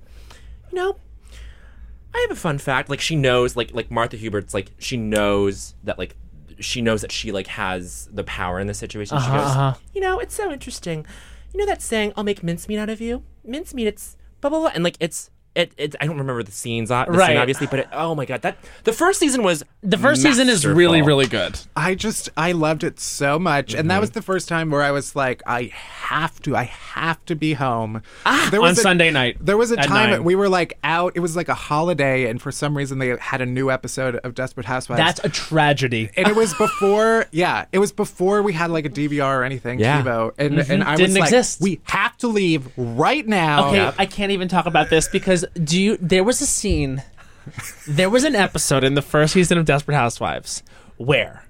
I have a fun fact. She knows like Martha Hubert's she knows that she knows that she has the power in this situation. She goes, it's so interesting. You know that saying, "I'll make mincemeat out of you." Mincemeat, it's blah blah blah, and it's. I don't remember the scenes, scene, Right. obviously, but oh my god, the first season was The first season is really, masterful. really good. I loved it so much, and that was the first time where I was I have to be home. There On Sunday night. There was a at time 9. we were out. It was a holiday, and for some reason they had a new episode of Desperate Housewives. That's a tragedy. and it was before, it was before we had a DVR or anything, Yeah. TiVo, and I Didn't was exist. we have to leave right now. Okay, I can't even talk about this because there was a scene, there was an episode in the first season of Desperate Housewives where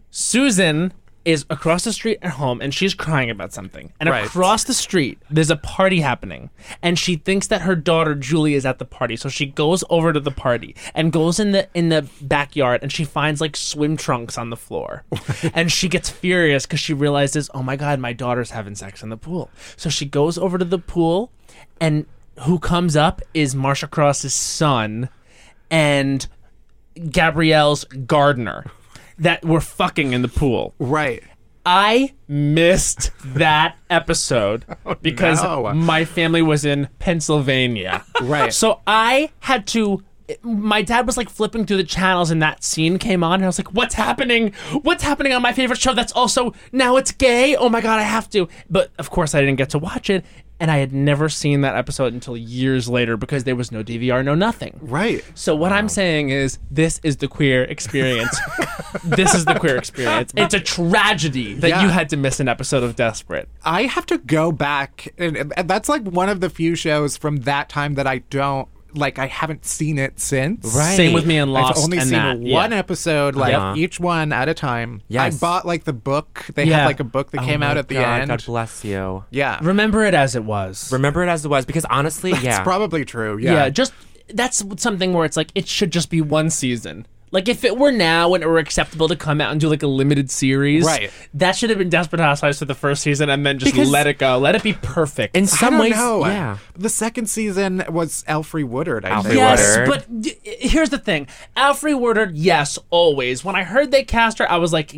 Susan is across the street at home and she's crying about something. And Right. across the street, there's a party happening. And she thinks that her daughter Julie is at the party. So she goes over to the party and goes in the backyard and she finds swim trunks on the floor. And she gets furious because she realizes, oh my God, my daughter's having sex in the pool. So she goes over to the pool, and who comes up is Marsha Cross's son and Gabrielle's gardener that were fucking in the pool. Right. I missed that episode because no. my family was in Pennsylvania. Right. So I had to. My dad was flipping through the channels and that scene came on and I was like, what's happening? What's happening on my favorite show that's also now it's gay? Oh my God, I have to. But of course I didn't get to watch it, and I had never seen that episode until years later because there was no DVR, no nothing. Right. So what I'm saying is this is the queer experience. This is the queer experience. It's a tragedy that Yeah. you had to miss an episode of Desperate. I have to go back, and that's one of the few shows from that time that I don't I haven't seen it since. Right. Same with me in Lost. I've only and seen that. one Yeah. episode, Yeah. each one at a time. Yes. I bought the book. They Yeah. had a book that came out at the end. God bless you. Yeah, Remember it as it was. Remember it as it was, because honestly, it's probably true. Yeah, Yeah, just that's something where it's it should just be one season. Like, if it were now and it were acceptable to come out and do, like, a limited series, Right. that should have been Desperate Housewives for the first season and then just Because- let it go. Let it be perfect. In I some don't ways, know. yeah. The second season was Alfre Woodard, I Alfre think. Yes, Woodard. but here's the thing. Alfre Woodard, yes, always. When I heard they cast her, I was like,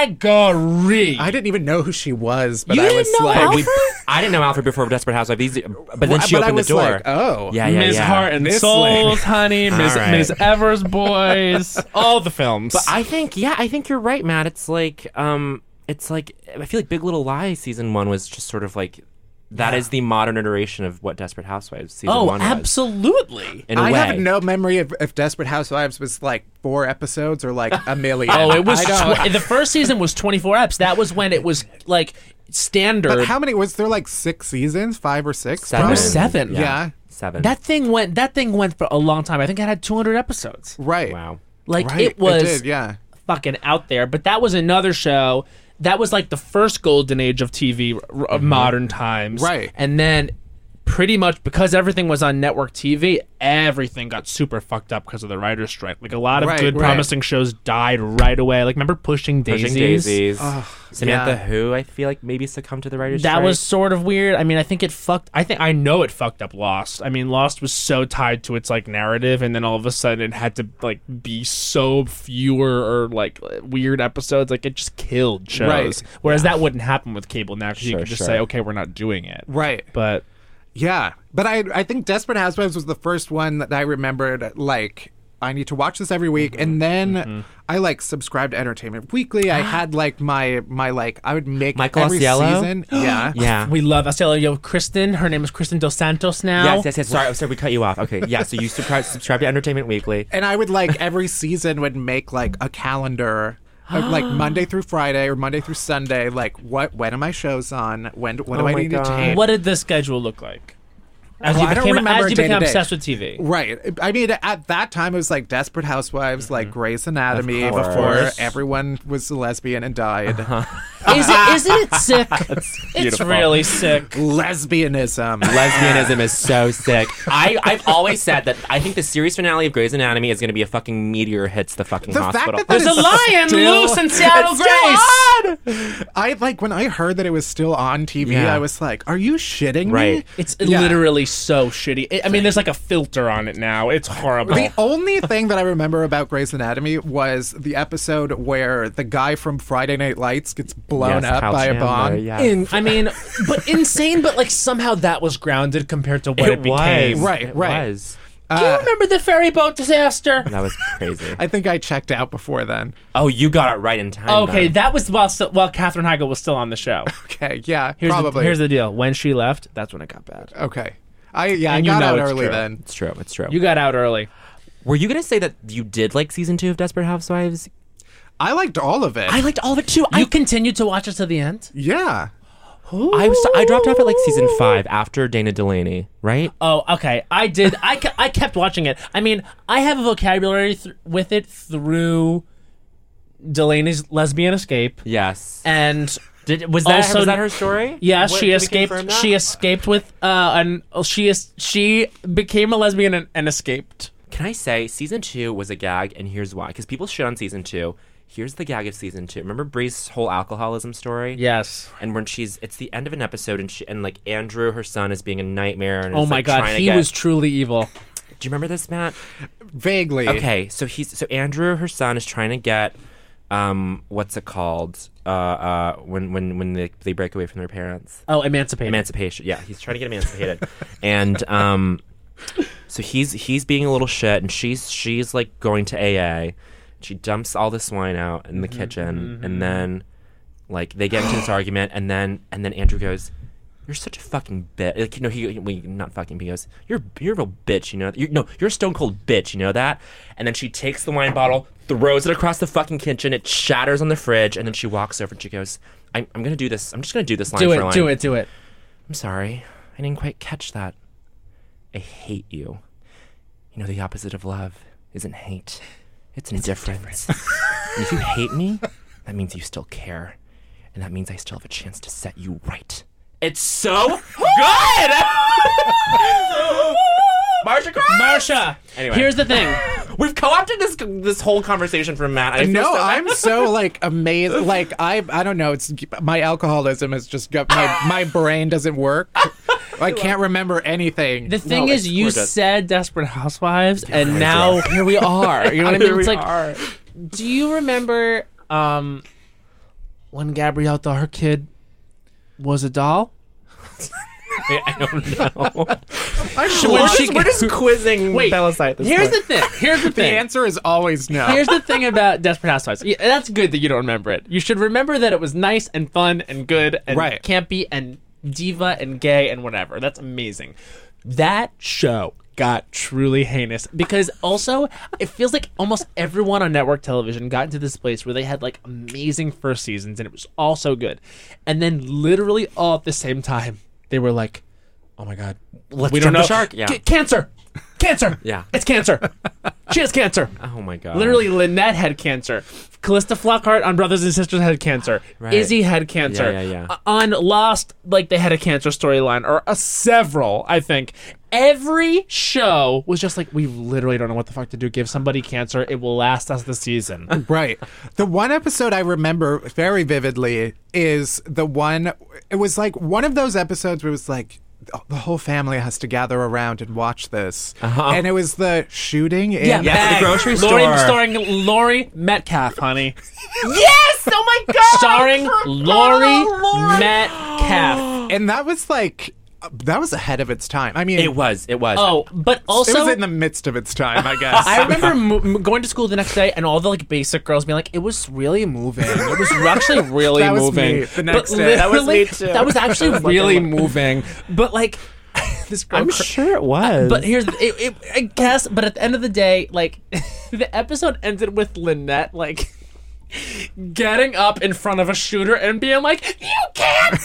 Gaggery. I didn't even know who she was, but You I didn't was know like, Alfre? I didn't know Alfred before Desperate Housewives, but then she but I opened the was door. like, oh. yeah, yeah, Ms. yeah. Heart and This Souls, lady. honey. Ms. right. Ms. Evers Boys. All the films. But I think you're right, Matt. It's like I feel like Big Little Lies season 1 was just sort of like that is the modern iteration of what Desperate Housewives season 1 was. Absolutely. In a I way. have no memory of if Desperate Housewives was like 4 episodes or like a million. Oh, it was. I don't- The first season was 24 eps. That was when it was like standard. But how many was there? Like 6 seasons, 5 or 6? Seven. There were 7. Yeah. 7. That thing went for a long time. I think it had 200 episodes. Right. Wow. Like Right. it was did, yeah. fucking out there. But that was another show. That was like the first golden age of TV of modern times. Right. And then pretty much because everything was on network TV, everything got super fucked up because of the writer's strike. Like a lot of Right, good right. promising shows died right away. Like remember Pushing Daisies? Pushing Daisies. Samantha yeah. Who, I feel like maybe succumbed to the writer's That strike. was sort of weird. I mean, I know it fucked up Lost. I mean, Lost was so tied to its like narrative, and then all of a sudden it had to like be so fewer or like weird episodes. Like it just killed shows. Right. Whereas that wouldn't happen with cable now because you Sure, could just sure. say, okay, we're not doing it. Right. But Yeah. But I think Desperate Housewives was the first one that I remembered, like, I need to watch this every week. And then I, like, subscribed to Entertainment Weekly. I had, like, my like, I would make Michael every Osiello? season. Yeah. Yeah. we love Estella Kristen. Her name is Kristen Dos Santos now. Yes. Sorry, we cut you off. Okay, yeah. So you subscribe to Entertainment Weekly. And I would, like, every season would make, like, a calendar. Of, like Monday through Friday or Monday through Sunday, like when are my shows on? What do I my need God. to tape? What did the schedule look like? As Well, you I don't became, remember as you day to became day. obsessed with TV. Right. I mean, at that time, it was like Desperate Housewives, like Grey's Anatomy, Of course. before everyone was a lesbian and died. Isn't it sick? It's beautiful. really sick. Lesbianism. Lesbianism is so sick. I've always said that I think the series finale of Grey's Anatomy is going to be a fucking meteor hits the fucking The fact hospital. that that There's a is lion still- loose in Seattle Grace. I like when I heard that it was still on TV, Yeah. I was like, "Are you shitting me?" Right. It's Yeah. literally so shitty. I mean, there's like a filter on it now. It's horrible. The only thing that I remember about Grey's Anatomy was the episode where the guy from Friday Night Lights gets blown Yes, up Kyle by a Chandler, bomb. yeah. I mean, but insane, but like somehow that was grounded compared to what it, became. Right, It right. was. Do you remember the ferry boat disaster? That was crazy. I think I checked out before then. Oh, you got it right in time. Okay, then. that was while Katherine Heigl was still on the show. Okay, yeah, Here's probably. here's the deal. When she left, that's when it got bad. Okay. I And got you know out it's early true. then. It's true. It's true. You got out early. Were you going to say that you did like season 2 of Desperate Housewives? I liked all of it. I liked all of it too. You continued to watch it to the end? yeah. I dropped off at like season 5 after Dana Delaney, right? Oh, okay. I did. I kept watching it. I mean, I have a vocabulary with it through Delaney's lesbian escape, Yes. and Was that also- her story? yes, What- she can we escaped. confirm that? She escaped with she became a lesbian and escaped. Can I say season 2 was a gag, and here's why? Because people shit on season 2. Here's the gag of season 2. Remember Bree's whole alcoholism story? Yes. And when it's the end of an episode, and like Andrew, her son, is being a nightmare. And Oh is, my like, God, trying to he get- was truly evil. Do you remember this, Matt? Vaguely. Okay, so Andrew, her son, is trying to get what's it called? When they break away from their parents. Oh, emancipated. Emancipation. Yeah, he's trying to get emancipated, and so he's being a little shit, and she's like going to AA. She dumps all this wine out in the kitchen, and then like they get into this argument, and then Andrew goes, "You're such a fucking bitch." Like, not fucking. He goes, "You're a real bitch, you know. You're a stone cold bitch, you know that." And then she takes the wine bottle, throws it across the fucking kitchen. It shatters on the fridge, and then she walks over and she goes, "I'm gonna do this. I'm just gonna do this line for line." Do it. I'm sorry, I didn't quite catch that. I hate you. You know, the opposite of love isn't hate. It's indifference. And if you hate me, that means you still care. And that means I still have a chance to set you right. It's so good! Marsha Cross. Marsha. Anyway. Here's the thing. We've co-opted this whole conversation from Matt. I feel No, so I'm so like amazed. Like I don't know. It's my alcoholism has just got my brain doesn't work. I can't remember anything. The thing No, is, it's you gorgeous. said Desperate Housewives, and now here we are. You know what I mean? Here It's we like, are. do you remember when Gabrielle thought her kid was a doll? I don't know. We're just quizzing Bellassai at this Here's point. the thing. Here's the The thing. answer is always no. Here's the thing about Desperate Housewives. Yeah, that's good that you don't remember it. You should remember that it was nice and fun and good and Right. campy and diva and gay and whatever. That's amazing. That show got truly heinous because also it feels like almost everyone on network television got into this place where they had like amazing first seasons and it was all so good. And then literally all at the same time, they were like, oh my God, Let's we don't jump know. the shark. Yeah. Cancer. Cancer. Yeah. It's cancer. She has cancer. Oh my God. Literally, Lynette had cancer. Callista Flockhart on Brothers and Sisters had cancer. Right. Izzy had cancer. Yeah. On Lost, like they had a cancer storyline, or several, I think. Every show was just like, we literally don't know what the fuck to do. Give somebody cancer. It will last us the season. Right. The one episode I remember very vividly is the one. It was like one of those episodes where it was like the whole family has to gather around and watch this, and it was the shooting. In Yeah, the grocery Lori, store. starring Lori Metcalf, honey. Yes! Oh my God! Starring Lori Lori. Metcalf. and that was like that was ahead of its time. I mean, It was. Oh, but also it was in the midst of its time, I guess. I remember going to school the next day and all the like basic girls being like, it was really moving. It was actually really That was moving. me the next But day. That was literally, me too. That was actually really moving. But like, this girl. I'm sure it was. But here's I guess. But at the end of the day, like, the episode ended with Lynette like getting up in front of a shooter and being like, "You can't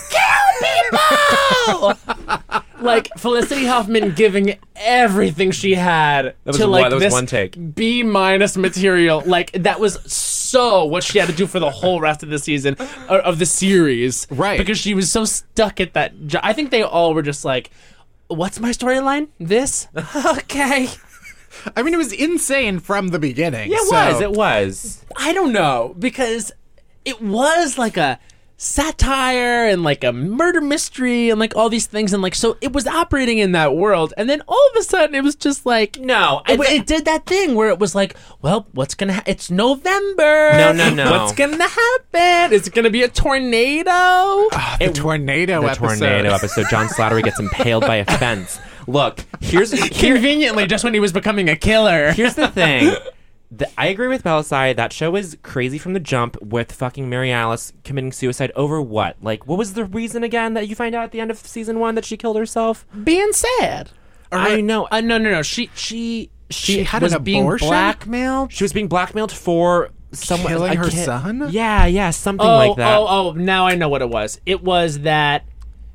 kill people!" Like Felicity Huffman giving everything she had was to one- like that was this one take. B- material. Like that was so what she had to do for the whole rest of the season of the series, Right. Because she was so stuck at that. I think they all were just like, "What's my storyline? This okay." I mean, it was insane from the beginning. Yeah, it was. I don't know because it was like a satire and like a murder mystery and like all these things and like so it was operating in that world and then all of a sudden it was just like No, it did that thing where it was like, well, what's gonna it's November. No. What's gonna happen? Is it gonna be a tornado? The tornado episode. tornado episode. John Slattery gets impaled by a fence. Look, here's Conveniently, just when he was becoming a killer. Here's the thing. I agree with Bellassai. That show was crazy from the jump with fucking Mary Alice committing suicide over what? Like, what was the reason again that you find out at the end of season 1 that she killed herself? Being sad. I know. No. She had was an being abortion? blackmailed. She was being blackmailed for someone Killing a her kid. son? Yeah, something like that. Oh, now I know what it was. It was that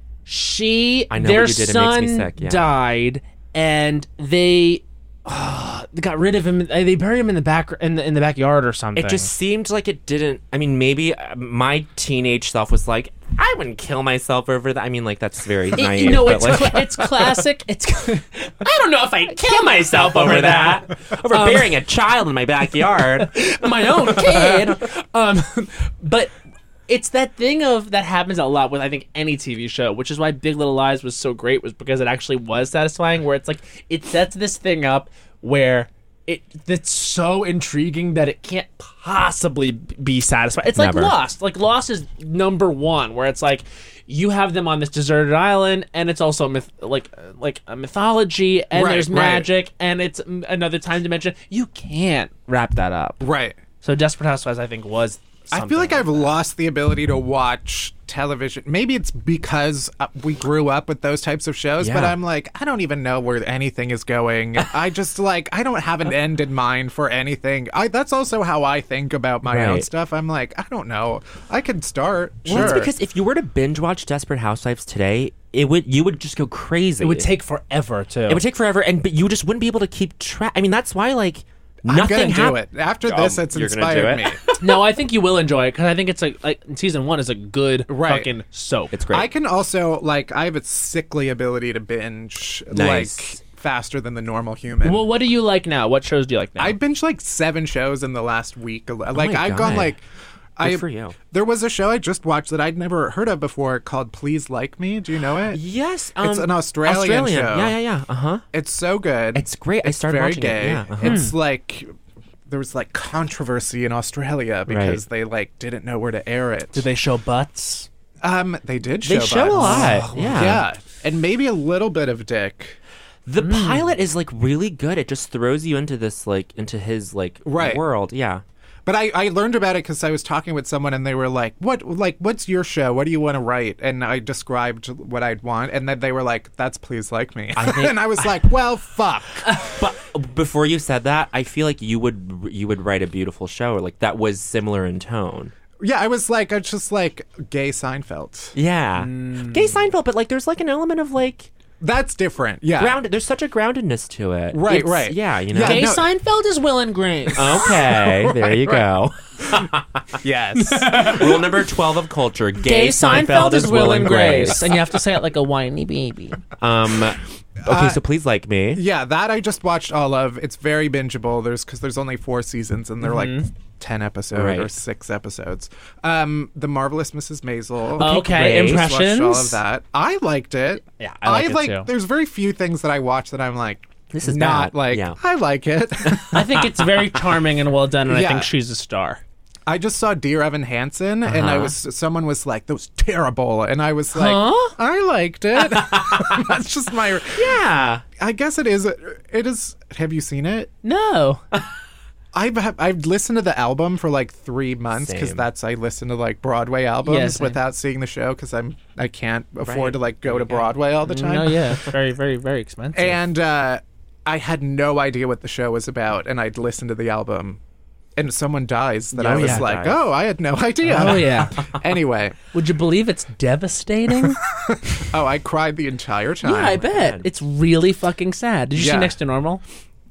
I know their what you did. It makes son me sick. Yeah. died, and they got rid of him. They buried him in the backyard or something. It just seemed like it didn't. I mean, maybe my teenage self was like, I wouldn't kill myself over that. I mean, like that's very naive. No, but like, it's classic. I don't know if I'd kill myself over that. over burying a child in my backyard. My own kid. But it's that thing that happens a lot with I think any TV show, which is why Big Little Lies was so great, was because it actually was satisfying. Where it's like it sets this thing up where it's so intriguing that it can't possibly be satisfying. It's like Never. Lost. Like Lost is number one, where it's like you have them on this deserted island, and it's also like a mythology, and Right, there's right. magic, and it's another time dimension. You can't wrap that up. Right. So Desperate Housewives, I think, was I feel like I've lost the ability to watch television. Maybe it's because we grew up with those types of shows, but Yeah. I'm like, I don't even know where anything is going. I just like, I don't have an end in mind for anything. That's also how I think about my own Right. stuff. I'm like, I don't know. I could start. Well, sure. it's because if you were to binge watch Desperate Housewives today, you would just go crazy. it would take forever too. It would take forever, but you just wouldn't be able to keep track. I mean, that's why like I'm nothing gonna do it. After this, it's you're gonna inspired do me. it? No, I think you will enjoy it because I think it's like season 1 is a good Right. fucking soap. It's great. I can also like I have a sickly ability to binge. Nice. Like faster than the normal human. Well, what do you like now? What shows do you like now? I binged like 7 shows in the last week. Like my I've God. gone like. Good for you. There was a show I just watched that I'd never heard of before called Please Like Me. Do you know it? Yes. It's an Australian show. Yeah. Uh-huh. It's so good. It's great. I started very watching gay. it. Yeah. Uh-huh. It's like there was like controversy in Australia because they like didn't know where to air it. Do they show butts? They did show They show a butts. lot. Yeah. Yeah. And maybe a little bit of dick. The pilot is like really good. It just throws you into this into his Right. world. Yeah. But I learned about it because I was talking with someone and they were like, what's your show? What do you want to write? And I described what I'd want. And then they were like, that's Please Like Me. And I was like, well, fuck. But before you said that, I feel like you would write a beautiful show like that was similar in tone. Yeah, it's just like gay Seinfeld. Yeah. Gay Seinfeld, but like there's like an element of like That's different. Yeah. grounded. There's such a groundedness to it. Right, It's- right. Yeah, you know. Yeah, Gay no. Seinfeld is Will and Grace. Okay, there you go. Yes. Rule number 12 of culture: Gay Seinfeld is Will and Grace. And you have to say it like a whiny baby. Okay, so Please Like Me. Yeah, that I just watched all of. It's very bingeable. There's only 4 seasons and they're like 10 episodes Right. or 6 episodes. The Marvelous Mrs. Maisel. Okay, great. Just watched impressions. all of that. I liked it. Yeah, I like it too. There's very few things that I watch that I'm like, This is not bad. like, Yeah. I like it. I think it's very charming and well done, and I Yeah. think she's a star. I just saw Dear Evan Hansen, and someone was like, "That was terrible," and I was like, Huh? "I liked it." That's just my. Yeah. I guess it is. It is. Have you seen it? No. I've listened to the album for like 3 months because Same. I listen to like Broadway albums Yeah, same. without seeing the show because I can't afford Right. to like go There to you go. Broadway all the time. No, yeah. Very, very, very expensive. And I had no idea what the show was about, and I'd listened to the album, and someone dies that Oh, I was yeah. like, Dies. oh, I had no idea. Oh, yeah. Anyway, Would you believe it's devastating? oh, I cried the entire time. Yeah, I bet. God. It's really fucking sad. Did you see Yeah. Next to Normal?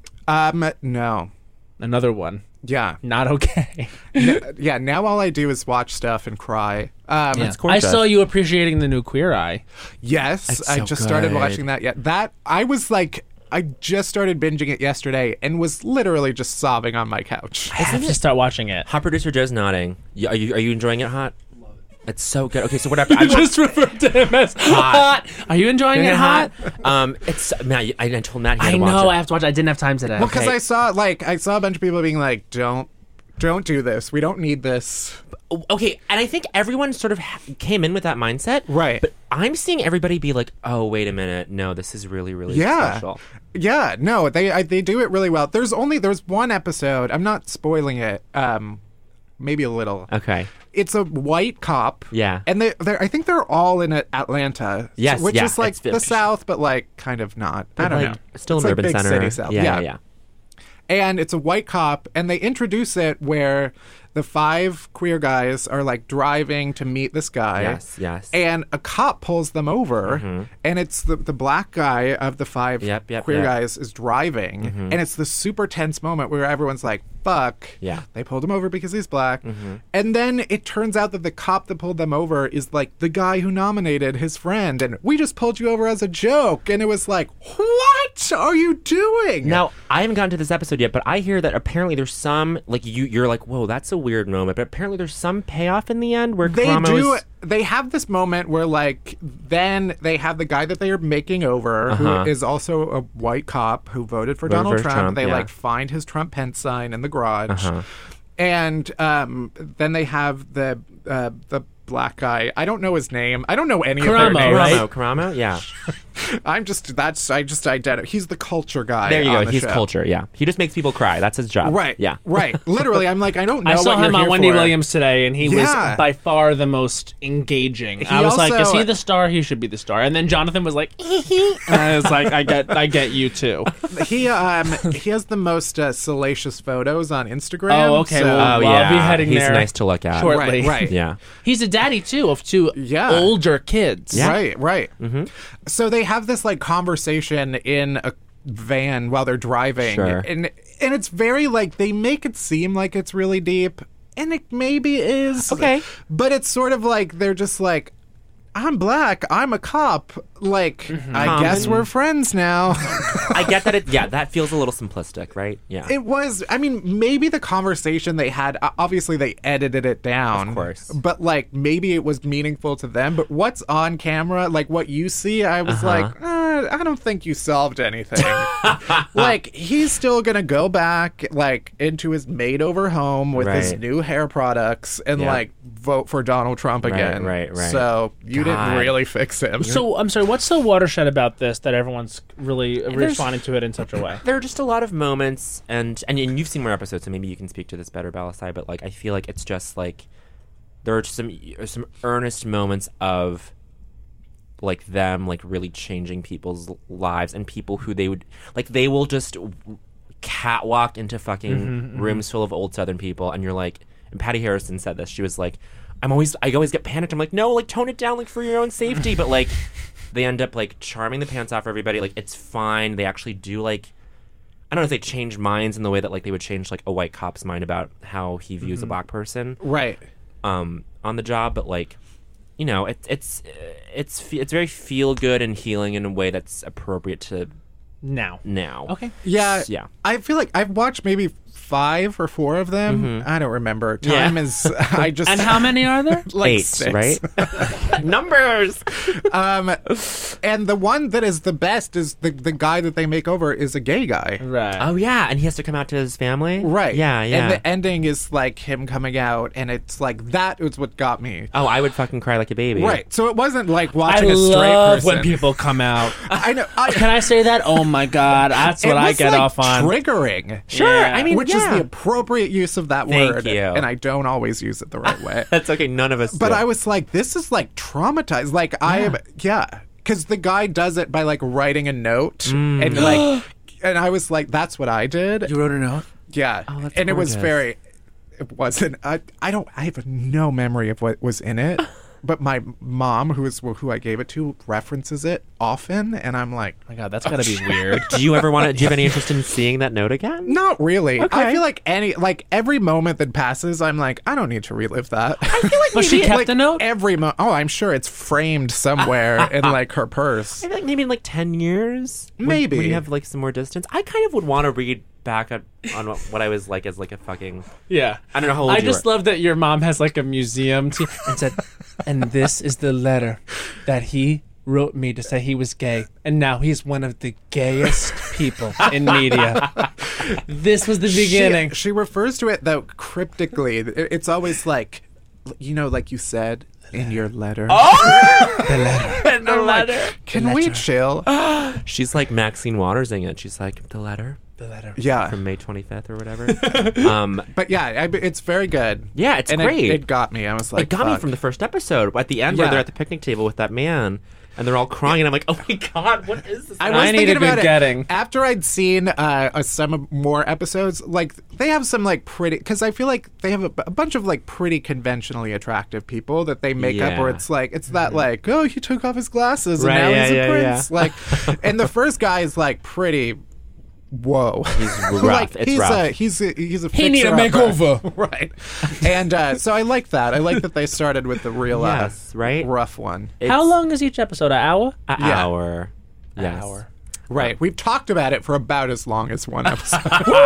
No. Another one. Yeah. Not okay. Yeah, now all I do is watch stuff and cry. Yeah. I gorgeous. saw you appreciating the new Queer Eye. Yes, It's I so just started good. watching that. Yeah, that I was like, I just started binging it yesterday and was literally just sobbing on my couch. I have to start watching it. Hot producer Joe's nodding. Are you enjoying it, Hot? It's so good. Okay, so what happened? I just referred to him as hot. Are you enjoying it hot? It's Matt. I told Matt he had I to watch know. it. I have to watch it. I didn't have time today. Well, because Okay. I saw a bunch of people being like, don't do this. We don't need this. Okay, and I think everyone sort of came in with that mindset, Right. But I'm seeing everybody be like, "Oh, wait a minute, no, this is really, really Yeah. special." Yeah, no, they do it really well. There's one episode. I'm not spoiling it. Maybe a little. Okay, It's a white cop. Yeah. And I think they're all in Atlanta. Yes, Which yeah, is like it's the South, but like kind of not. I don't like, know. still It's an like urban big center. city South. Yeah. And it's a white cop, and they introduce it where the 5 queer guys are like driving to meet this guy. Yes. And a cop pulls them over, and it's the black guy of the 5 Yep, queer yep. guys is driving, and it's the super tense moment where everyone's like, fuck. Yeah. They pulled him over because he's black. And then it turns out that the cop that pulled them over is like the guy who nominated his friend, and we just pulled you over as a joke. And it was like, what are you doing? Now, I haven't gotten to this episode yet, but I hear that apparently there's some like you're like, "Whoa, that's a weird moment," but apparently there's some payoff in the end where They Karamo do. is- They have this moment where, like, then they have the guy that they are making over, who is also a white cop who voted for Donald for Trump. Trump, They yeah. like find his Trump Pence sign in the garage, and then they have the black guy. I don't know his name. I don't know any of their Karamo, names. right? Karamo, yeah. I just identify. He's the culture guy. There you on go. the He's show. culture. Yeah, he just makes people cry. That's his job. Right. Yeah. Right. Literally, I'm like, I don't know. I saw what him you're on here Wendy for. Williams today, and he Yeah. was by far the most engaging. I was like, also- "Is he the star? He should be the star." And then Jonathan was like, and I was like, "I get you too." He has the most salacious photos on Instagram. Oh, okay, so- well, Oh, I'll yeah. be heading He's there nice to look at. shortly. Right. Yeah. He's a daddy too of 2 Yeah. older kids. Yeah. Right. So they have this like conversation in a van while they're driving, Sure. and it's very like they make it seem like it's really deep, and it maybe is. Okay. but it's sort of like they're just like, I'm black. I'm a cop. Like, I guess we're friends now. I get that. That feels a little simplistic, right? Yeah. It was. I mean, maybe the conversation they had. Obviously, they edited it down. Of course. But like, maybe it was meaningful to them. But what's on camera, like what you see, I was like, I don't think you solved anything. Like, he's still gonna go back, like, into his made-over home with his new hair products and like vote for Donald Trump again. Right. So you didn't really fix him. So I'm sorry. What's so watershed about this that everyone's really responding to it in such a way? There are just a lot of moments, and you've seen more episodes, so maybe you can speak to this better, Balasai. But like, I feel like it's just like there are just some earnest moments of like them like really changing people's lives, and people who they will just catwalk into fucking rooms full of old Southern people, and you're like, and Patty Harrison said this. She was like, I always get panicked. I'm like, no, like tone it down, like for your own safety. But like, they end up like charming the pants off everybody. Like, it's fine. They actually do like, I don't know if they change minds in the way that like they would change like a white cop's mind about how he views a black person, right? On the job, but like, you know, it's very feel good and healing in a way that's appropriate to now. Okay. Yeah. Yeah. I feel like I've watched maybe 5 or 4 of them. I don't remember. Time is. I just. And how many are there? Like 8, 6. right? Numbers. And the one that is the best is the guy that they make over is a gay guy. Right. Oh yeah, and he has to come out to his family. Right. Yeah. And the ending is like him coming out, and it's like that is what got me. Oh, I would fucking cry like a baby. Right. So it wasn't like I watching a straight love person. when people come out. I know. Can I say that? Oh my God, that's what I get like off on. Triggering. Sure. Yeah. I mean, Which is yeah. the appropriate use of that Thank word. you. And I don't always use it the right way. That's okay. None of us. But do. I was like, this is like traumatized. Like I am, because the guy does it by like writing a note and like, and I was like, that's what I did. You wrote a note? Yeah, Oh, that's and it was gorgeous. very. It wasn't. I have no memory of what was in it. But my mom, who I gave it to, references it often, and I'm like, Oh my God, that's gotta be weird. Do you ever want to? Do you have any interest in seeing that note again? not really. Okay. I feel like every moment that passes, I'm like, I don't need to relive that. I feel like But she kept like the note? every oh, I'm sure it's framed somewhere in like her purse. I feel like maybe in like 10 years, Maybe. when you have like some more distance. I kind of would want to read back on what I was like as like a fucking. Yeah. I don't know how old I you just were. love that your mom has like a museum and said, and this is the letter that he wrote me to say he was gay, and now he's one of the gayest people in media. This was the beginning. She refers to it though cryptically. It's always like, you know, like you said in your letter. The letter. And the letter. Can we chill? She's like Maxine Watersing it. She's like the letter The letter. Yeah. from May 25th or whatever. But yeah, it's very good. Yeah, it's and great. It got me. I was like, It got me fuck. from the first episode at the end where Yeah. they're at the picnic table with that man and they're all crying and I'm like, oh my God, what is this? I I was need thinking a good about it getting. after I'd seen some more episodes. Like they have some like pretty, because I feel like they have a bunch of like pretty conventionally attractive people that they make up. Where Yeah. it's like that like, oh, he took off his glasses and Right, now he's yeah, a prince. yeah. Like, and the first guy is like pretty. Whoa, He's rough. like, It's he's rough. he's a He need a fixer-upper. makeover. Right? And so I like that. I like that they started with the real Yes, right? rough one. How long is each episode? An hour? An Yeah. hour. Yes. Hour. Right. We've talked about it for about as long as one episode.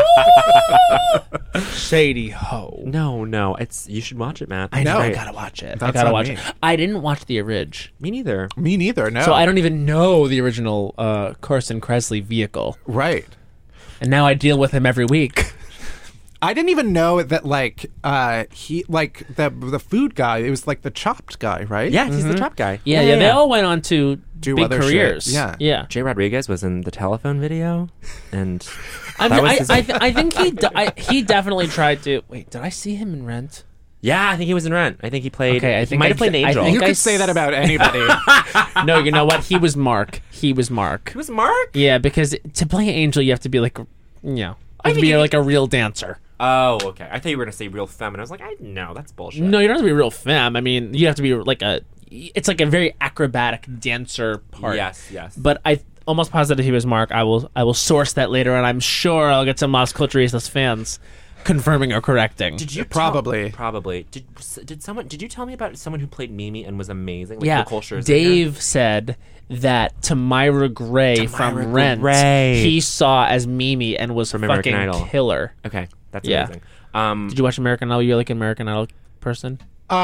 Shady ho. No. It's you should watch it, Matt. I know. I Right. gotta watch it. I That's gotta on watch me. it. I didn't watch the orig, Me neither. Me neither. No. so I don't even know the original Carson Kressley vehicle, Right. and now I deal with him every week. I didn't even know that like he like the food guy. It was like the Chopped guy, right? Yeah, he's the trap guy. Yeah, They all went on to Do big other shit. careers. Yeah. yeah. Jay Rodriguez was in the telephone video, and I that mean, was his- I think he definitely tried to. Wait, did I see him in Rent? yeah, I think he was in Rent. I think he played. Okay, I he think might I have played th- I Angel. think You I could say that about anybody. No, you know what? He was Mark. He was Mark. He was Mark. Yeah, because to play Angel, you have to be like, you have to think be he- like a real dancer. Oh, okay. I thought you were gonna say real femme, and I was like, no, that's bullshit. No, you don't have to be real femme. I mean, you have to be like it's like a very acrobatic dancer part. Yes. But I almost positive he was Mark. I will source that later, and I'm sure I'll get some Las Culturistas fans confirming or correcting. Did you Probably. probably did you tell me about someone who played Mimi and was amazing? Like Yeah, Nicole Scherzinger? Dave said that Tamira Gray from Tamira Rent, Gray. he saw as Mimi and was From fucking American Idol. killer. Okay, that's Yeah. amazing. Did you watch American Idol? You're like an American Idol person?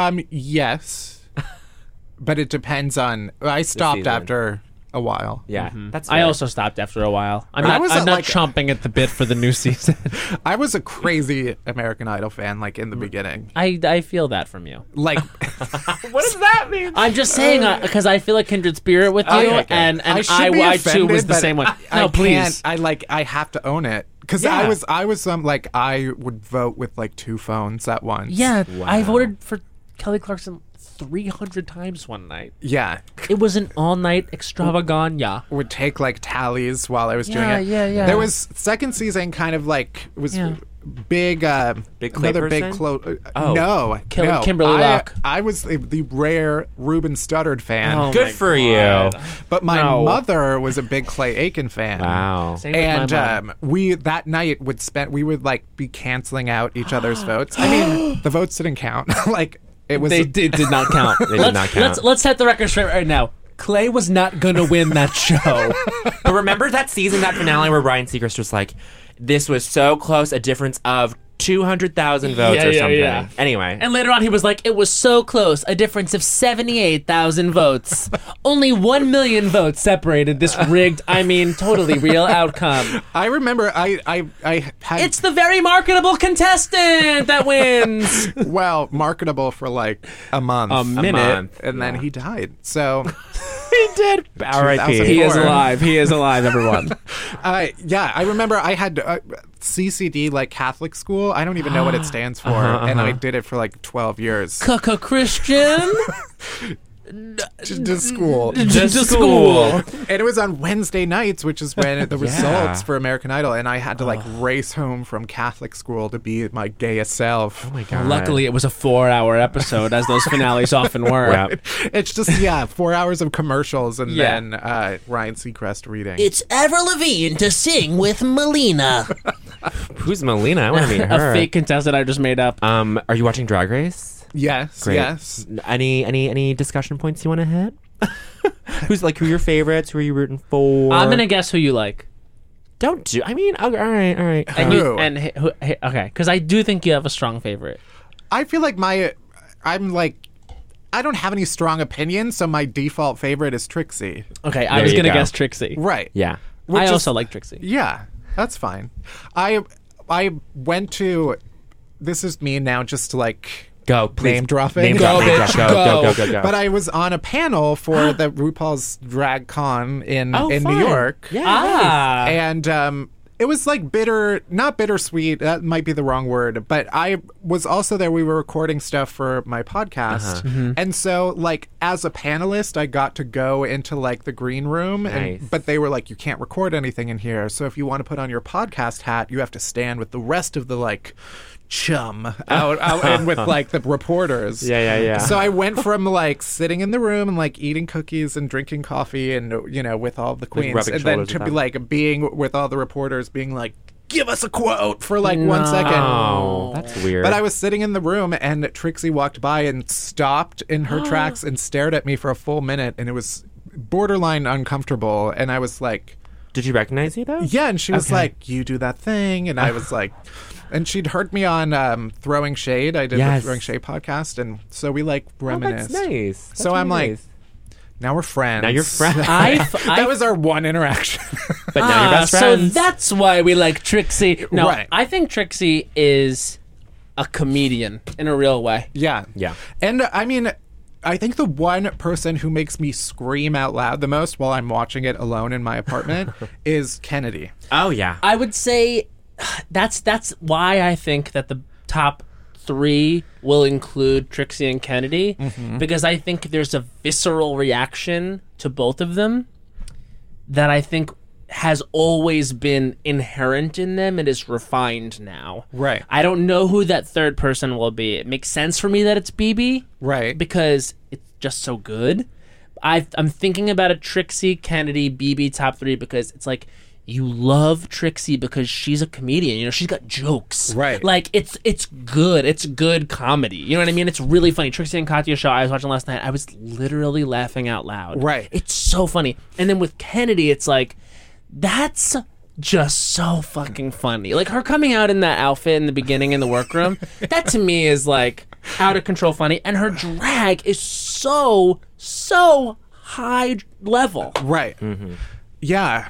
Yes. But it depends on. I stopped season. after a while. Yeah, that's. I fair. also stopped after a while. I'm I not, was I'm at, not like- chomping at the bit for the new season. I was a crazy American Idol fan, like in the beginning. I feel that from you. Like, What does that mean? I'm just saying because I feel a kindred spirit with you, Okay. and I should I be too offended, was the but same one. I No, please. can't. I have to own it because Yeah. I was like I would vote with like 2 phones at once. Yeah, I Wow. voted for Kelly Clarkson 300 times one night. Yeah. It was an all-night extravaganza. Would take like tallies while I was doing Yeah, it. yeah. There was second season kind of like it was Yeah. big Big Clay another big person? no. No. Kimberly Locke. I was the rare Ruben Studdard fan. Oh Good my for God. you. But my No. mother was a big Clay Aiken fan. Wow. Same with And my mom. we that night we would like be canceling out each other's votes. I mean, the votes didn't count. Like it was They did not count. They did not count. Let's set the record straight right now. Clay was not gonna win that show. But remember that season, that finale where Ryan Seacrest was like, "This was so close, a difference of 200,000 votes Yeah, or yeah, something." yeah. Anyway, And later on, he was like, "It was so close, a difference of 78,000 votes. Only 1 million votes separated this rigged, I mean, totally real outcome. I remember I had It's the very marketable contestant that wins." well marketable for like a month. A minute. month. and then he died. So He did. R.I.P. He is 2004. alive. He is alive, everyone. yeah, I remember I had CCD like Catholic school. I don't even know what it stands for, and I did it for like 12 years. Cuckoo Christian. to school. To school. And it was on Wednesday nights, which is when the results for American Idol, and I had to like race home from Catholic school to be my gayest self. oh my god. Luckily, it was a 4-hour episode, as those finales often were. Yeah. It's just 4 hours of commercials and Yeah. then Ryan Seacrest reading. It's Avril Lavigne to sing with Melina. Who's Melina? I want to meet her. A fake contestant I just made up. Are you watching Drag Race? yes, Great. yes. Any discussion points you want to hit? Who's like who are your favorites? Who are you rooting for? I'm gonna guess who you like. Don't do. I mean, all right. And Who? you and okay, because I do think you have a strong favorite. I feel like I'm like, I don't have any strong opinions, so my default favorite is Trixie. Okay, I There was you gonna go. guess Trixie. Right. Yeah. Which I is- also like Trixie. Yeah, that's fine. I went to. This is me now, just to like Go, please. name dropping. Name Go, drop, name drop. bitch, Go. But I was on a panel for the RuPaul's Drag Con in fun. New York. Yeah. Ah, And it was like not bittersweet, that might be the wrong word, but I was also there. We were recording stuff for my podcast. And so like as a panelist, I got to go into like the green room Nice. but they were like, you can't record anything in here. So if you want to put on your podcast hat, you have to stand with the rest of the like chum out and with like the reporters. Yeah. So I went from like sitting in the room and like eating cookies and drinking coffee and with all the queens, rubbing and then shoulders to with be them. like being with all the reporters, being like, give us a quote for like 1 second. Oh, that's weird. But I was sitting in the room and Trixie walked by and stopped in her tracks and stared at me for a full minute, and it was borderline uncomfortable. And I was like, Did you recognize you though? yeah, and she was Okay. like, you do that thing, and I was like, and she'd heard me on Throwing Shade. I did Yes. the Throwing Shade podcast, and so we like Oh, reminisced. that's nice. That's So I'm really like, nice. now we're friends. Now you're friends. That was our one interaction. But now you're best so friends. that's why we like Trixie. No, Right. I think Trixie is a comedian in a real way. Yeah. Yeah. And I mean, I think the one person who makes me scream out loud the most while I'm watching it alone in my apartment is Kennedy. Oh yeah. I would say that's why I think that the top 3 will include Trixie and Kennedy, because I think there's a visceral reaction to both of them that I think has always been inherent in them. It is refined now. Right. I don't know who that third person will be. It makes sense for me that it's BB, Right. because it's just so good. I'm thinking about a Trixie, Kennedy, BB top 3 because it's like you love Trixie because she's a comedian. You know, she's got jokes. Right. Like, it's good. It's good comedy. You know what I mean? It's really funny. Trixie and Katya show I was watching last night, I was literally laughing out loud. Right. It's so funny. And then with Kennedy, it's like, that's just so fucking funny. Like, her coming out in that outfit in the beginning in the workroom, that to me is like out of control funny. And her drag is so high level. Right. Mm-hmm. Yeah.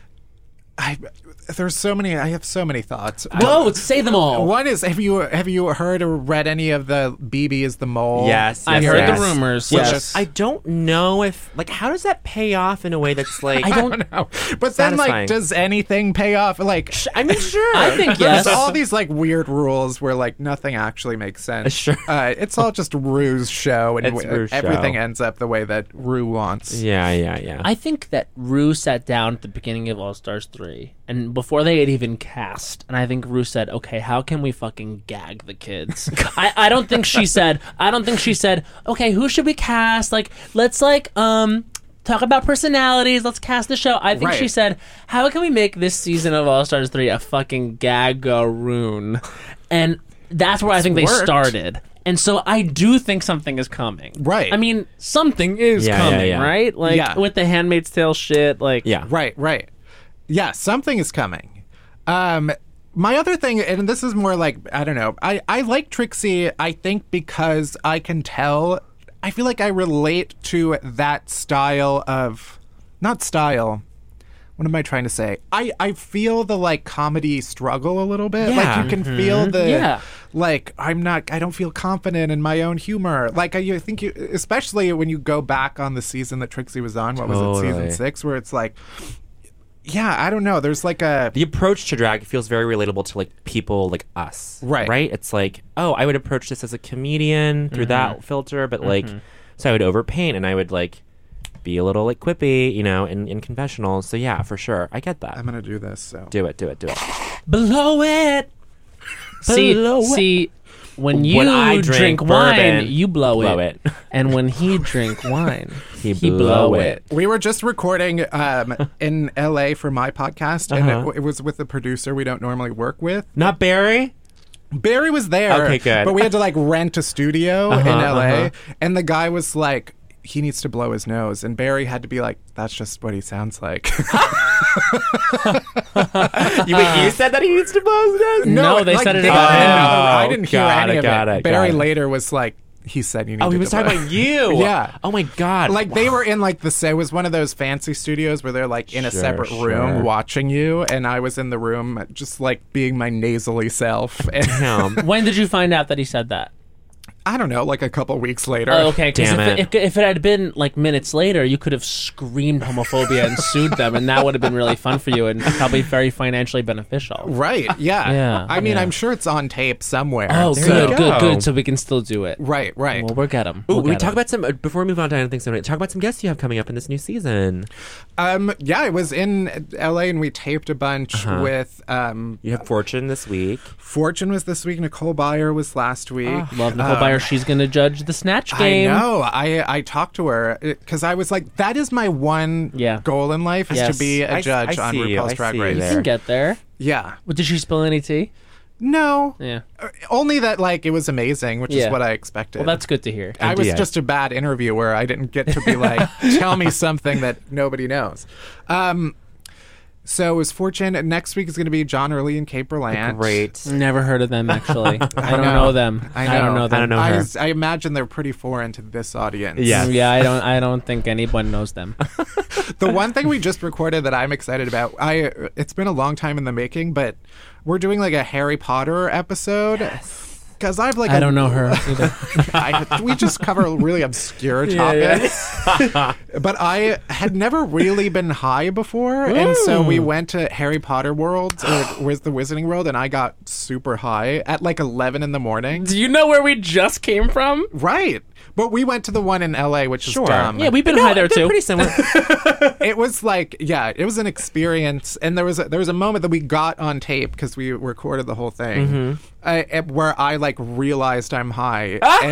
I have so many thoughts. Whoa, say them all. One is, have you heard or read any of the BB is the mole? Yes, I've heard the rumors. Yes. I don't know if, like, how does that pay off in a way that's like, I don't know. But then, like, satisfying. does anything pay off? Like, I mean, sure. I think there's yes. all these like weird rules where like nothing actually makes sense. Sure. It's all just Rue's show, and It's Rue's everything show. ends up the way that Rue wants. Yeah. I think that Rue sat down at the beginning of All Stars 3, and before they had even cast, and I think Rue said, okay, how can we fucking gag the kids? I don't think she said, okay, who should we cast? Like, let's like, talk about personalities, let's cast the show. I think she Right. said, how can we make this season of All Stars 3 a fucking gag-a-roon? And that's where I think they worked. started. And so I do think something is coming. Right. I mean, something is Yeah, coming, yeah. right? Like, Yeah. with the Handmaid's Tale shit, like... Yeah. Right. Yeah, something is coming. My other thing, and this is more like, I don't know, I like Trixie, I think, because I can tell, I feel like I relate to that style of, not style, what am I trying to say? I feel the, like, comedy struggle a little bit. Yeah. Like, you can feel the, Yeah. like, I don't feel confident in my own humor. Like, I think especially when you go back on the season that Trixie was on, what was it, Totally. season 6, where it's like, yeah, I don't know. There's like a... The approach to drag feels very relatable to like people like us. Right. It's like, oh, I would approach this as a comedian through that filter, but like, so I would overpaint and I would like be a little like quippy, you know, in confessionals. So yeah, for sure. I get that. I'm going to do this, so... Do it. Blow it. See, when you I drink drink wine, bourbon, you blow it. And when he drink wine, he blow it. We were just recording in LA for my podcast, and it was with a producer we don't normally work with. Not Barry? Barry was there. Okay, good. But we had to like rent a studio in LA, and the guy was like, he needs to blow his nose, and Barry had to be like, that's just what he sounds like. You said that he needs to blow his nose? No, they like, said it they- about him. I didn't hear Got any it, of got it, Barry got it. later was like, he said you need Oh, to he was blow talking it. about you. Yeah. Oh my God. Like they were in like it was one of those fancy studios where they're like in a Sure, separate sure. room watching you, and I was in the room just like being my nasally self. And Damn. When did you find out that he said that? I don't know, like a couple weeks later. Oh, okay. Because Damn if it had been like minutes later, you could have screamed homophobia and sued them, and that would have been really fun for you and probably very financially beneficial. Right? Yeah. Yeah, I mean, yeah. I'm sure it's on tape somewhere. Oh, There good, you good, go. good. So we can still do it. Right. Well, we'll get them. Ooh, we talk about some before we move on to anything. So talk about some guests you have coming up in this new season. Yeah, I was in LA and we taped a bunch with. You have Fortune this week. Fortune was this week. Nicole Byer was last week. Love Nicole Byer. She's going to judge the Snatch game. I know. I talked to her because I was like, that is my one goal in life is Yes. to be a I judge see on you. RuPaul's I Drag see you Race. You there. can get there. Yeah. But did she spill any tea? No. Yeah. Only that like it was amazing, which Yeah. is what I expected. Well, that's good to hear. I was Yeah. just a bad interviewer. I didn't get to be like, tell me something that nobody knows. So it was Fortune. Next week is going to be John Early and Kate Berlant. Great. Never heard of them, actually. I don't know them. I know. don't know them. I don't know her. I imagine they're pretty foreign to this audience. Yeah. Yeah, I don't think anyone knows them. The one thing we just recorded that I'm excited about, it's been a long time in the making, but we're doing like a Harry Potter episode. Because I've like I don't know her either. we just cover really obscure topics. But I had never really been high before, and so we went to Harry Potter World, or was the Wizarding World, and I got super high at like 11 in the morning. Do you know where we just came from? Right. But we went to the one in LA, which is dumb. Yeah, we've been high there They're too. pretty similar. It was like, yeah, it was an experience, and there was a moment that we got on tape because we recorded the whole thing, where I like realized I'm high, and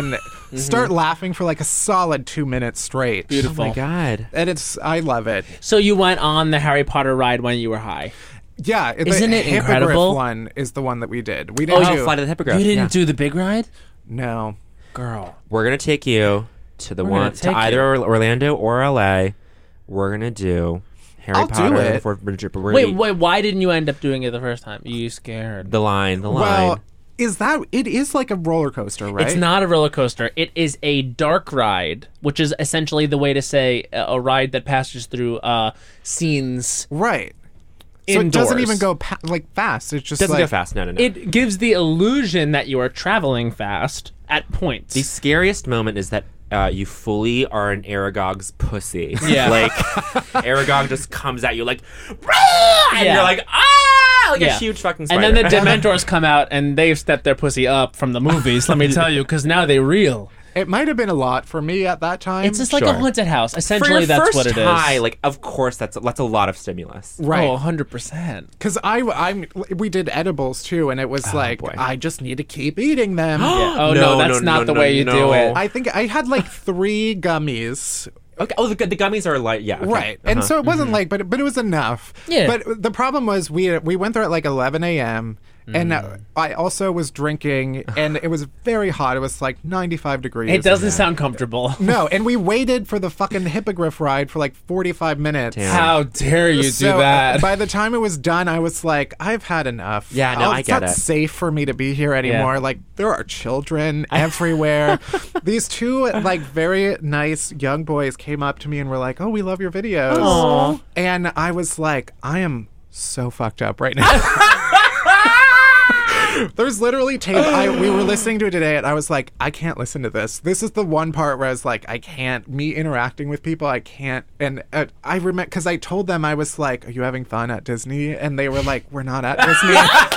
start laughing for like a solid 2 minutes straight. Beautiful. Oh my God. And I love it. So you went on the Harry Potter ride when you were high. Yeah, Isn't the it Hippogriff incredible? one is the one that we did. We didn't do Flight of the Hippogriff. You didn't Yeah. do the big ride? no. Girl. We're gonna take you to the We're gonna one to take either Orlando or LA. We're gonna do Harry I'll do Potter. it. Fort Bridget, but we're gonna Wait, be- why didn't you end up doing it the first time? You scared. the line. Well, it is like a roller coaster, right? It's not a roller coaster. It is a dark ride, which is essentially the way to say a ride that passes through scenes. Right. So it doesn't Indoors. even go fast. It's just doesn't like go fast. No. It gives the illusion that you are traveling fast at points. The scariest moment is that you fully are an Aragog's pussy. Yeah. Like, Aragog just comes at you like, "Rah!" and Yeah. you're like, ah! Like Yeah. a huge fucking And spider. then the Dementors come out and they've stepped their pussy up from the movies, let me tell you, because now they real. it might have been a lot for me at that time. It's just like a Sure. haunted house. For Essentially, your that's first what it is. high, like, of course, that's a lot of stimulus. right. Oh, 100%. Because we did edibles too, and it was like boy. I just need to keep eating them. Yeah. Oh, No, no, that's no, not no, the no, way you do no. it. I think I had like 3 gummies. Okay. Oh, the gummies are like, yeah. Okay. Right, and so it wasn't like, but it was enough. Yeah. But the problem was we went there at like 11 a.m. and I also was drinking, and it was very hot. It was like 95 degrees. It doesn't sound comfortable. No, and we waited for the fucking Hippogriff ride for like 45 minutes. Damn. How dare you So, do that? by the time it was done, I was like, I've had enough. Yeah, no, I it's get not it. safe for me to be here anymore. Yeah. Like, there are children everywhere. These 2, like, very nice young boys came up to me and were like, oh, we love your videos. Aw. And I was like, I am so fucked up right now. There's literally tape. We were listening to it today, and I was like, I can't listen to this. This is the one part where I was like, I can't. Me interacting with people, I can't. And I remember because I told them, I was like, are you having fun at Disney? And they were like, we're not at Disney.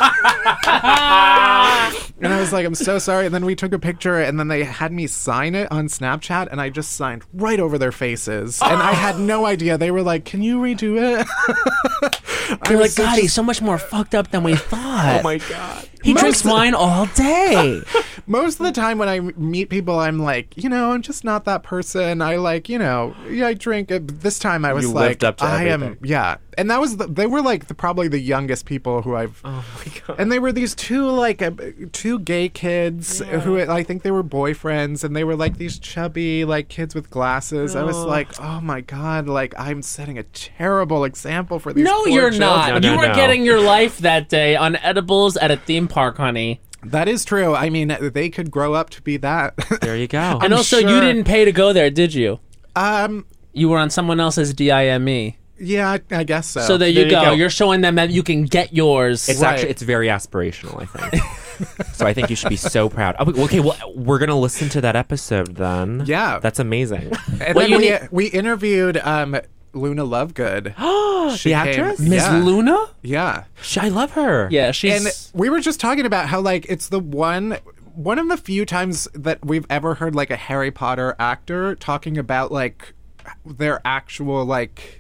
And I was like, I'm so sorry. And then we took a picture, and then they had me sign it on Snapchat, and I just signed right over their faces. And I had no idea. They were like, can you redo it? You're like, God, he's so much more fucked up than we thought. Oh my God. He drinks wine all day. Most of the time when I meet people, I'm like, I'm just not that person. I like, I drink. But this time I was You like, lived up to I am, everything. yeah. And that was, they were like probably the youngest people who I've, Oh my God. and they were these 2 gay kids who I think they were boyfriends, and they were like these chubby like kids with glasses. I was like, oh my God, like I'm setting a terrible example for these No, poor you're children. not. No, You were no. getting your life that day on edibles at a theme park, honey. That is true. I mean, they could grow up to be that. There you go. And also, you sure- didn't pay to go there, did you? um, You were on someone else's DIME. yeah, I guess so. So there you There you go. go. You're showing them that you can get yours. It's Right. actually it's very aspirational, I think. So I think you should be so proud. Okay, well, we're gonna listen to that episode then. Yeah. That's amazing. And Well, then you we interviewed Luna Lovegood. She The came- actress? Miss yeah. Luna? Yeah. I love her. Yeah, she's. And we were just talking about how like it's the one of the few times that we've ever heard like a Harry Potter actor talking about like their actual like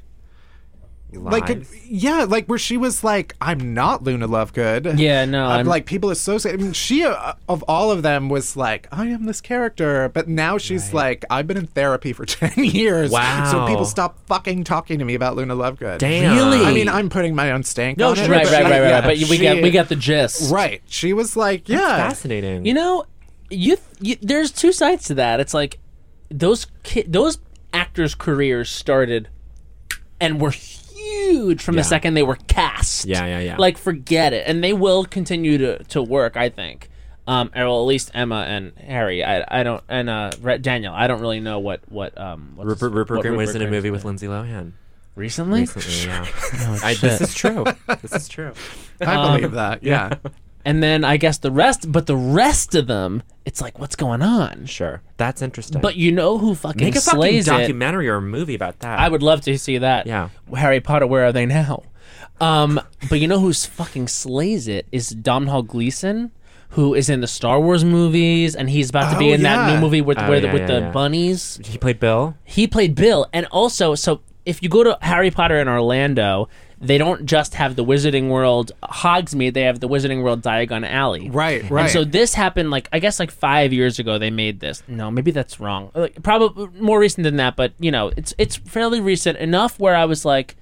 Lives. yeah, like where she was like, I'm not Luna Lovegood. Yeah, no, I'm- like people associate. I mean, she of all of them was like, I am this character, but now she's like, I've been in therapy for 10 years. Wow. So people stop fucking talking to me about Luna Lovegood. Damn. Really? I mean, I'm putting my own stank No, on it. right, but right, she- right, right. yeah, But we got the gist. right. She was like, yeah. Fascinating. You know, you there's 2 sides to that. It's like those actors' careers started and were huge from the Yeah. second they were cast. Yeah. Like, forget it, and they will continue to work. I think. Or well, at least Emma and Harry. I don't, and Daniel. I don't really know what Rupert Grint was in a movie with Lindsay Lohan recently. recently. Yeah. shit. This is true. This is true. I believe that. Yeah. And then I guess the rest of them, it's like, what's going on? Sure. That's interesting. But you know who fucking make a fucking slays it? documentary or a movie about that. I would love to see that. Yeah. Harry Potter, where are they now? But you know who's fucking slays it is Domhnall Gleeson, who is in the Star Wars movies, and he's about to be Oh, in that yeah. new movie with Oh, with yeah, the yeah. bunnies. He played Bill. He played Bill, and also, so if you go to Harry Potter in Orlando, they don't just have the Wizarding World Hogsmeade, they have the Wizarding World Diagon Alley. Right. And so this happened, like, I guess, like 5 years ago they made this. No, maybe that's wrong. Like, probably more recent than that, but, you know, it's fairly recent enough where I was like,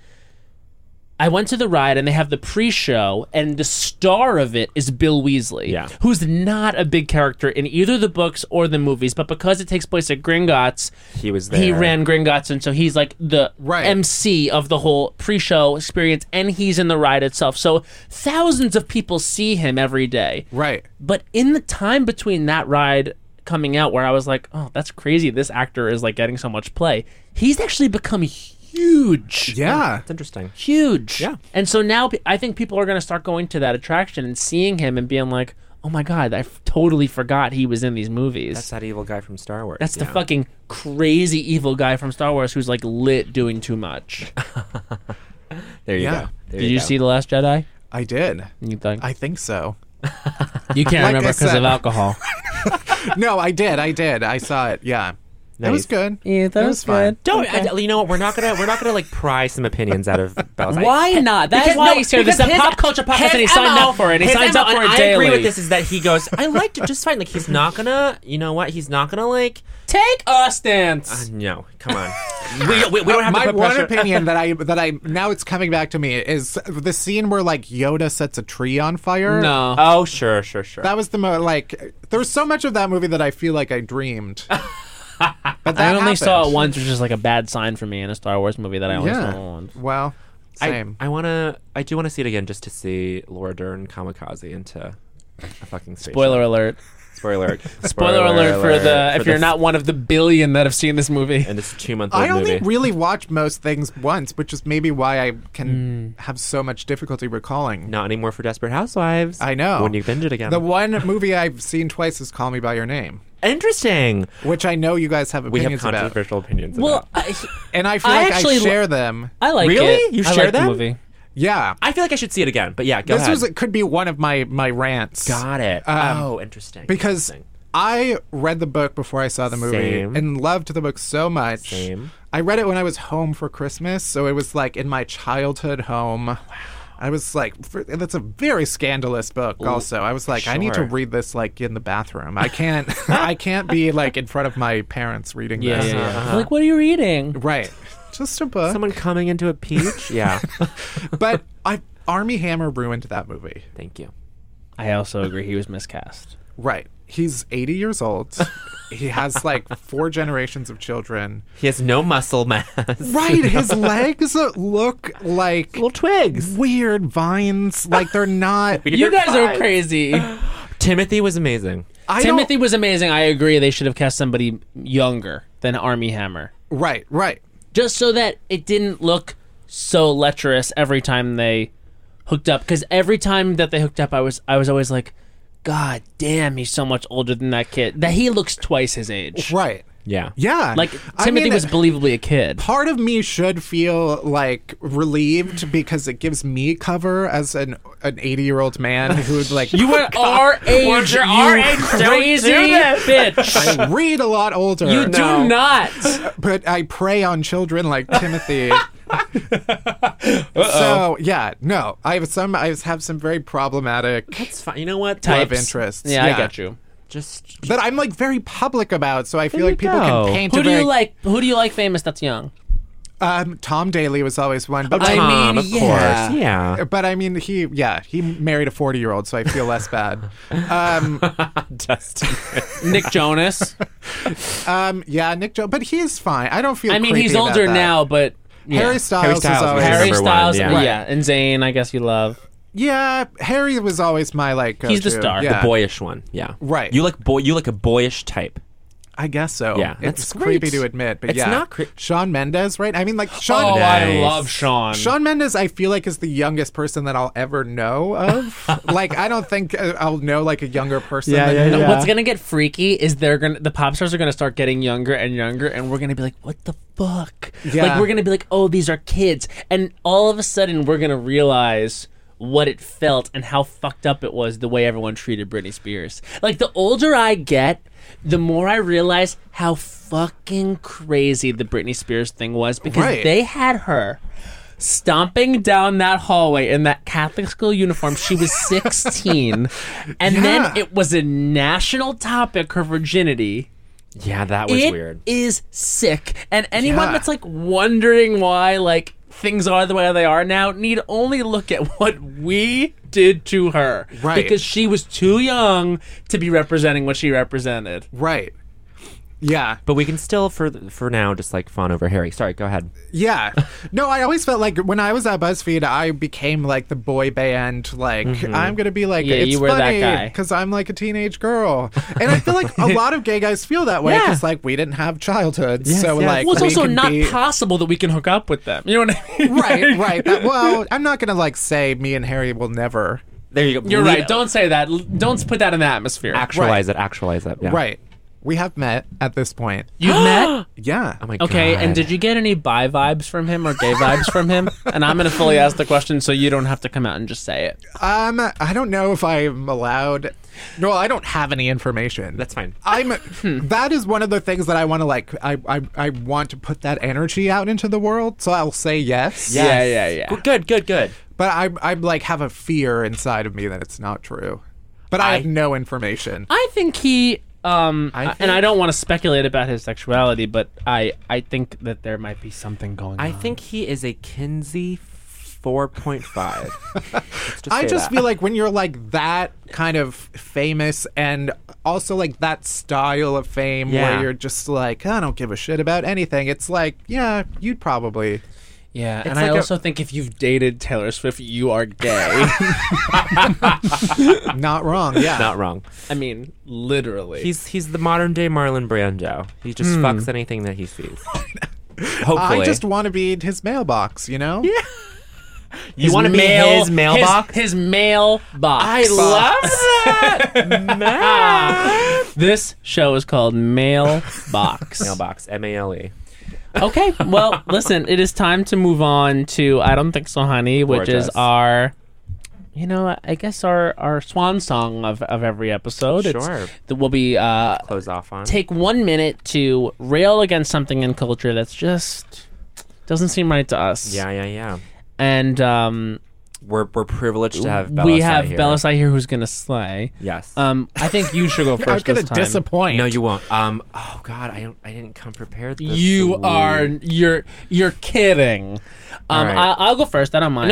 I went to the ride and they have the pre-show, and the star of it is Bill Weasley, who's not a big character in either the books or the movies, but because it takes place at Gringotts, he was there. He ran Gringotts, and so he's like the MC of the whole pre-show experience, and he's in the ride itself. So thousands of people see him every day. Right. But in the time between that ride coming out, where I was like, oh, that's crazy, this actor is like getting so much play, he's actually become huge. Yeah. It's interesting. Huge. Yeah. And so now I think people are going to start going to that attraction and seeing him and being like, oh my God, I totally forgot he was in these movies. That's that evil guy from Star Wars. That's the fucking crazy evil guy from Star Wars who's like lit doing too much. There you go. Did you see The Last Jedi? I did. You think? I think so. You can't Like remember I because said. of alcohol. No, I did. I saw it. Yeah. It was good. Yeah, that It was fine. Don't. You know what? We're not gonna like pry some opinions out of Bella's. Why not? That's why he's here. This is a pop culture podcast, and he signed up for it. He signs up for it daily. I agree with this. Is that he goes? I liked it just fine. Like he's not gonna. You know what? He's not gonna like take a stance. No, come on. we don't have My to put one pressure. opinion that I now it's coming back to me is the scene where like Yoda sets a tree on fire. No. Oh, sure. That was the like there was so much of that movie that I feel like I dreamed. But that I only saw it happened. once, which is like a bad sign for me in a Star Wars movie that I only saw once. Well, same. I do wanna see it again just to see Laura Dern kamikaze into a fucking spaceship. Spoiler alert. Spoiler alert. Spoiler alert for the if you're not one of the billion that have seen this movie. And this 2-month-old I only movie. really watch most things once, which is maybe why I can have so much difficulty recalling. Not anymore for Desperate Housewives. I know. When you binge it again. The one movie I've seen twice is Call Me by Your Name, Interesting. which I know you guys have We have opinions about, controversial opinions Well, about. and I feel I like actually I share them. I like Really? it. You I share like them? the movie. Yeah, I feel like I should see it again, but yeah, go ahead. it could be one of my rants. Got it. Interesting. Because Interesting. I read the book before I saw the movie Same. and loved the book so much. Same. I read it when I was home for Christmas, so it was like in my childhood home. Wow. I was like, that's a very scandalous book. Also, I was like, I need to Sure. read this like in the bathroom. I can't, I can't be like in front of my parents reading Yeah, this. yeah, yeah. Like, what are you reading? Right, just a book. Someone coming into a peach? Yeah. But Armie Hammer ruined that movie. Thank you. I also agree he was miscast. Right, he's 80 years old. He has like 4 generations of children. He has no muscle mass. Right, his legs look like Little twigs. weird vines. Like they're not. You guys are fine. crazy. Timothy was amazing. Timothy was amazing. I agree. They should have cast somebody younger than Armie Hammer, Right. just so that it didn't look so lecherous every time they hooked up. Because every time that they hooked up, I was always like, God damn, he's so much older than that kid. That he looks twice his age. Right. Yeah. Yeah. Like I Timothy mean, was believably a kid. Part of me should feel like relieved because it gives me cover as an 80-year-old man who'd like. You were our age. you're you our age, don't crazy do this. bitch. I read a lot older. You do not. But I prey on children like Timothy. So yeah, no, I have some very problematic It's fine. You know what? love Types. interests. Yeah, I get you. Just That I'm like very public about, so I feel There like you people go. can paint Who a do very. you like? Who do you like famous that's young? Tom Daly was always one, but I Tom, mean, of yeah. course. Yeah. But I mean, he married a 40-year-old, so I feel less bad. Dustin. Nick Jonas. Yeah, Nick Jones, but he's fine. I don't feel. I mean, creepy he's about older that. now, but yeah. Harry Styles, Styles was was always Harry number one, Styles, yeah. yeah, and Zayn, I guess you love. Yeah, Harry was always my like. He's the go-to. star. Yeah, The boyish one. Yeah. Right. You like a boyish type. I guess so. Yeah, it's that's creepy great. to admit, but It's yeah, not Shawn Mendes, right? I mean, like Shawn. Oh, I Nice. love Sean. Shawn Mendes, I feel like is the youngest person that I'll ever know of. Like, I don't think I'll know like a younger person. Yeah, than yeah, him. yeah. What's gonna get freaky is the pop stars are gonna start getting younger and younger, and we're gonna be like, what the fuck? Yeah. Like we're gonna be like, oh, these are kids, and all of a sudden we're gonna realize what it felt and how fucked up it was the way everyone treated Britney Spears. Like the older I get, the more I realize how fucking crazy the Britney Spears thing was because Right. they had her stomping down that hallway in that Catholic school uniform. She was 16. And then it was a national topic, her virginity. Yeah, that was weird. It is sick. And anyone that's like wondering why like things are the way they are now need only look at what we did to her. Right. Because she was too young to be representing what she represented. Right. Yeah. But we can still, for now, just like fawn over Harry. Sorry, go ahead. Yeah. No, I always felt like when I was at BuzzFeed, I became like the boy band. Like, I'm going to be like, it's you were funny that guy. because I'm like a teenage girl. And I feel like a lot of gay guys feel that way because like we didn't have childhoods. Yes, so yes. like, Well, it's we also can not be... possible that we can hook up with them. You know what I mean? Right. Well, I'm not going to like say me and Harry will never. There you go. You're right. Don't say that. Don't put that in the atmosphere. Actualize it. Yeah. Right. We have met at this point. You've met? Yeah. Oh my God. Okay, and did you get any bi vibes from him or gay vibes from him? And I'm going to fully ask the question so you don't have to come out and just say it. I don't know if I'm allowed. No, I don't have any information. That's fine. That is one of the things that I want to like. I want to put that energy out into the world. So I'll say yes. Yeah. Well, good. But I like have a fear inside of me that it's not true. But I have no information. I think he... and think- I don't want to speculate about his sexuality, but I think that there might be something going on. I think he is a Kinsey 4.5. I just feel like when you're like that kind of famous and also like that style of fame Yeah. where you're just like, I don't give a shit about anything. It's like, yeah, you'd probably. Yeah, and like I a- also think if you've dated Taylor Swift, you are gay. Not wrong. Yeah. not wrong. I mean, literally. He's the modern day Marlon Brando. He just fucks anything that he sees. Hopefully. I just want to be his mailbox, you know? Yeah. You want to be his mailbox? His mailbox. I love that. Matt. This show is called Mailbox. Mailbox. MALE. Okay, well, listen, it is time to move on to I Don't Think So, Honey, which is Gorgeous. our, I guess our swan song of every episode. Sure. That will be Close off on. take 1 minute to rail against something in culture that's just doesn't seem right to us. Yeah. And We're privileged to have Bella we Sai have here. Bella Sai here who's going to slay. Yes. I think you should go I'm first going this to time. disappoint. No, you won't. Oh God, I didn't come prepared. This You week. are you're kidding. All right. I'll go first. I don't mind. No.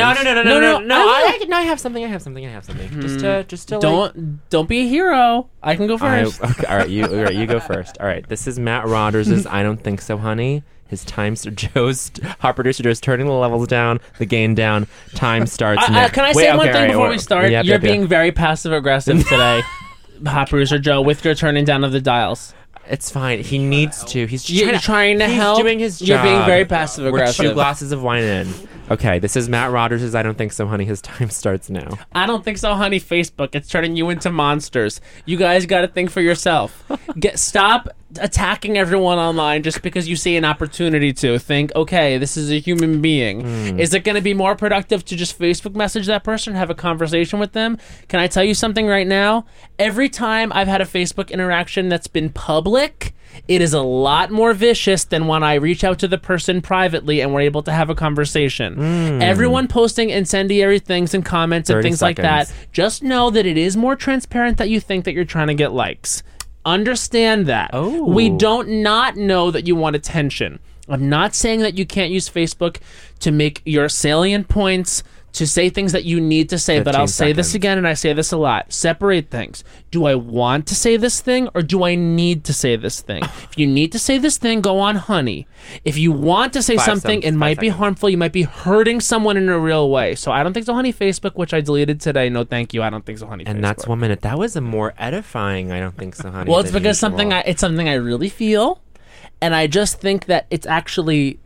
I have something. Mm-hmm. Just to Don't be a hero. I can go first. Okay, all right, you go first. All right, this is Matt Rogers' I Don't Think So, Honey. His time, our producer Joe's turning the levels down, the gain down. Time starts now. Can I say one thing before we start? Yep, You're yep. being very passive aggressive today, hot producer Joe, with your turning down of the dials. It's fine. He needs to. He's You're trying to he's help. doing his job. You're being very passive We're aggressive. 2 glasses of wine in. Okay, this is Matt Rogers' I Don't Think So, Honey. His time starts now. I don't think so, honey. Facebook, it's turning you into monsters. You guys got to think for yourself. Stop attacking everyone online just because you see an opportunity to. Think, okay, this is a human being. Is it going to be more productive to just Facebook message that person, have a conversation with them? Can I tell you something right now? Every time I've had a Facebook interaction that's been public, it is a lot more vicious than when I reach out to the person privately and we're able to have a conversation. Everyone posting incendiary things and comments and 30 things like that. seconds. Just know that it is more transparent that you think that you're trying to get likes. Understand that. Oh. We don't not know that you want attention. I'm not saying that you can't use Facebook to make your salient points, to say things that you need to say, but 15 I'll say this seconds. again, and I say this a lot. Separate things. Do I want to say this thing, or do I need to say this thing? If you need to say this thing, go on honey. If you want to say 5 something, seconds, it might 5 be seconds. harmful. You might be hurting someone in a real way. So I don't think so honey Facebook, which I deleted today. No thank you. I don't think so honey Facebook. And that's 1 minute. That was a more edifying I Don't Think So, Honey. Well, it's than because usual. it's something I really feel, and I just think that it's actually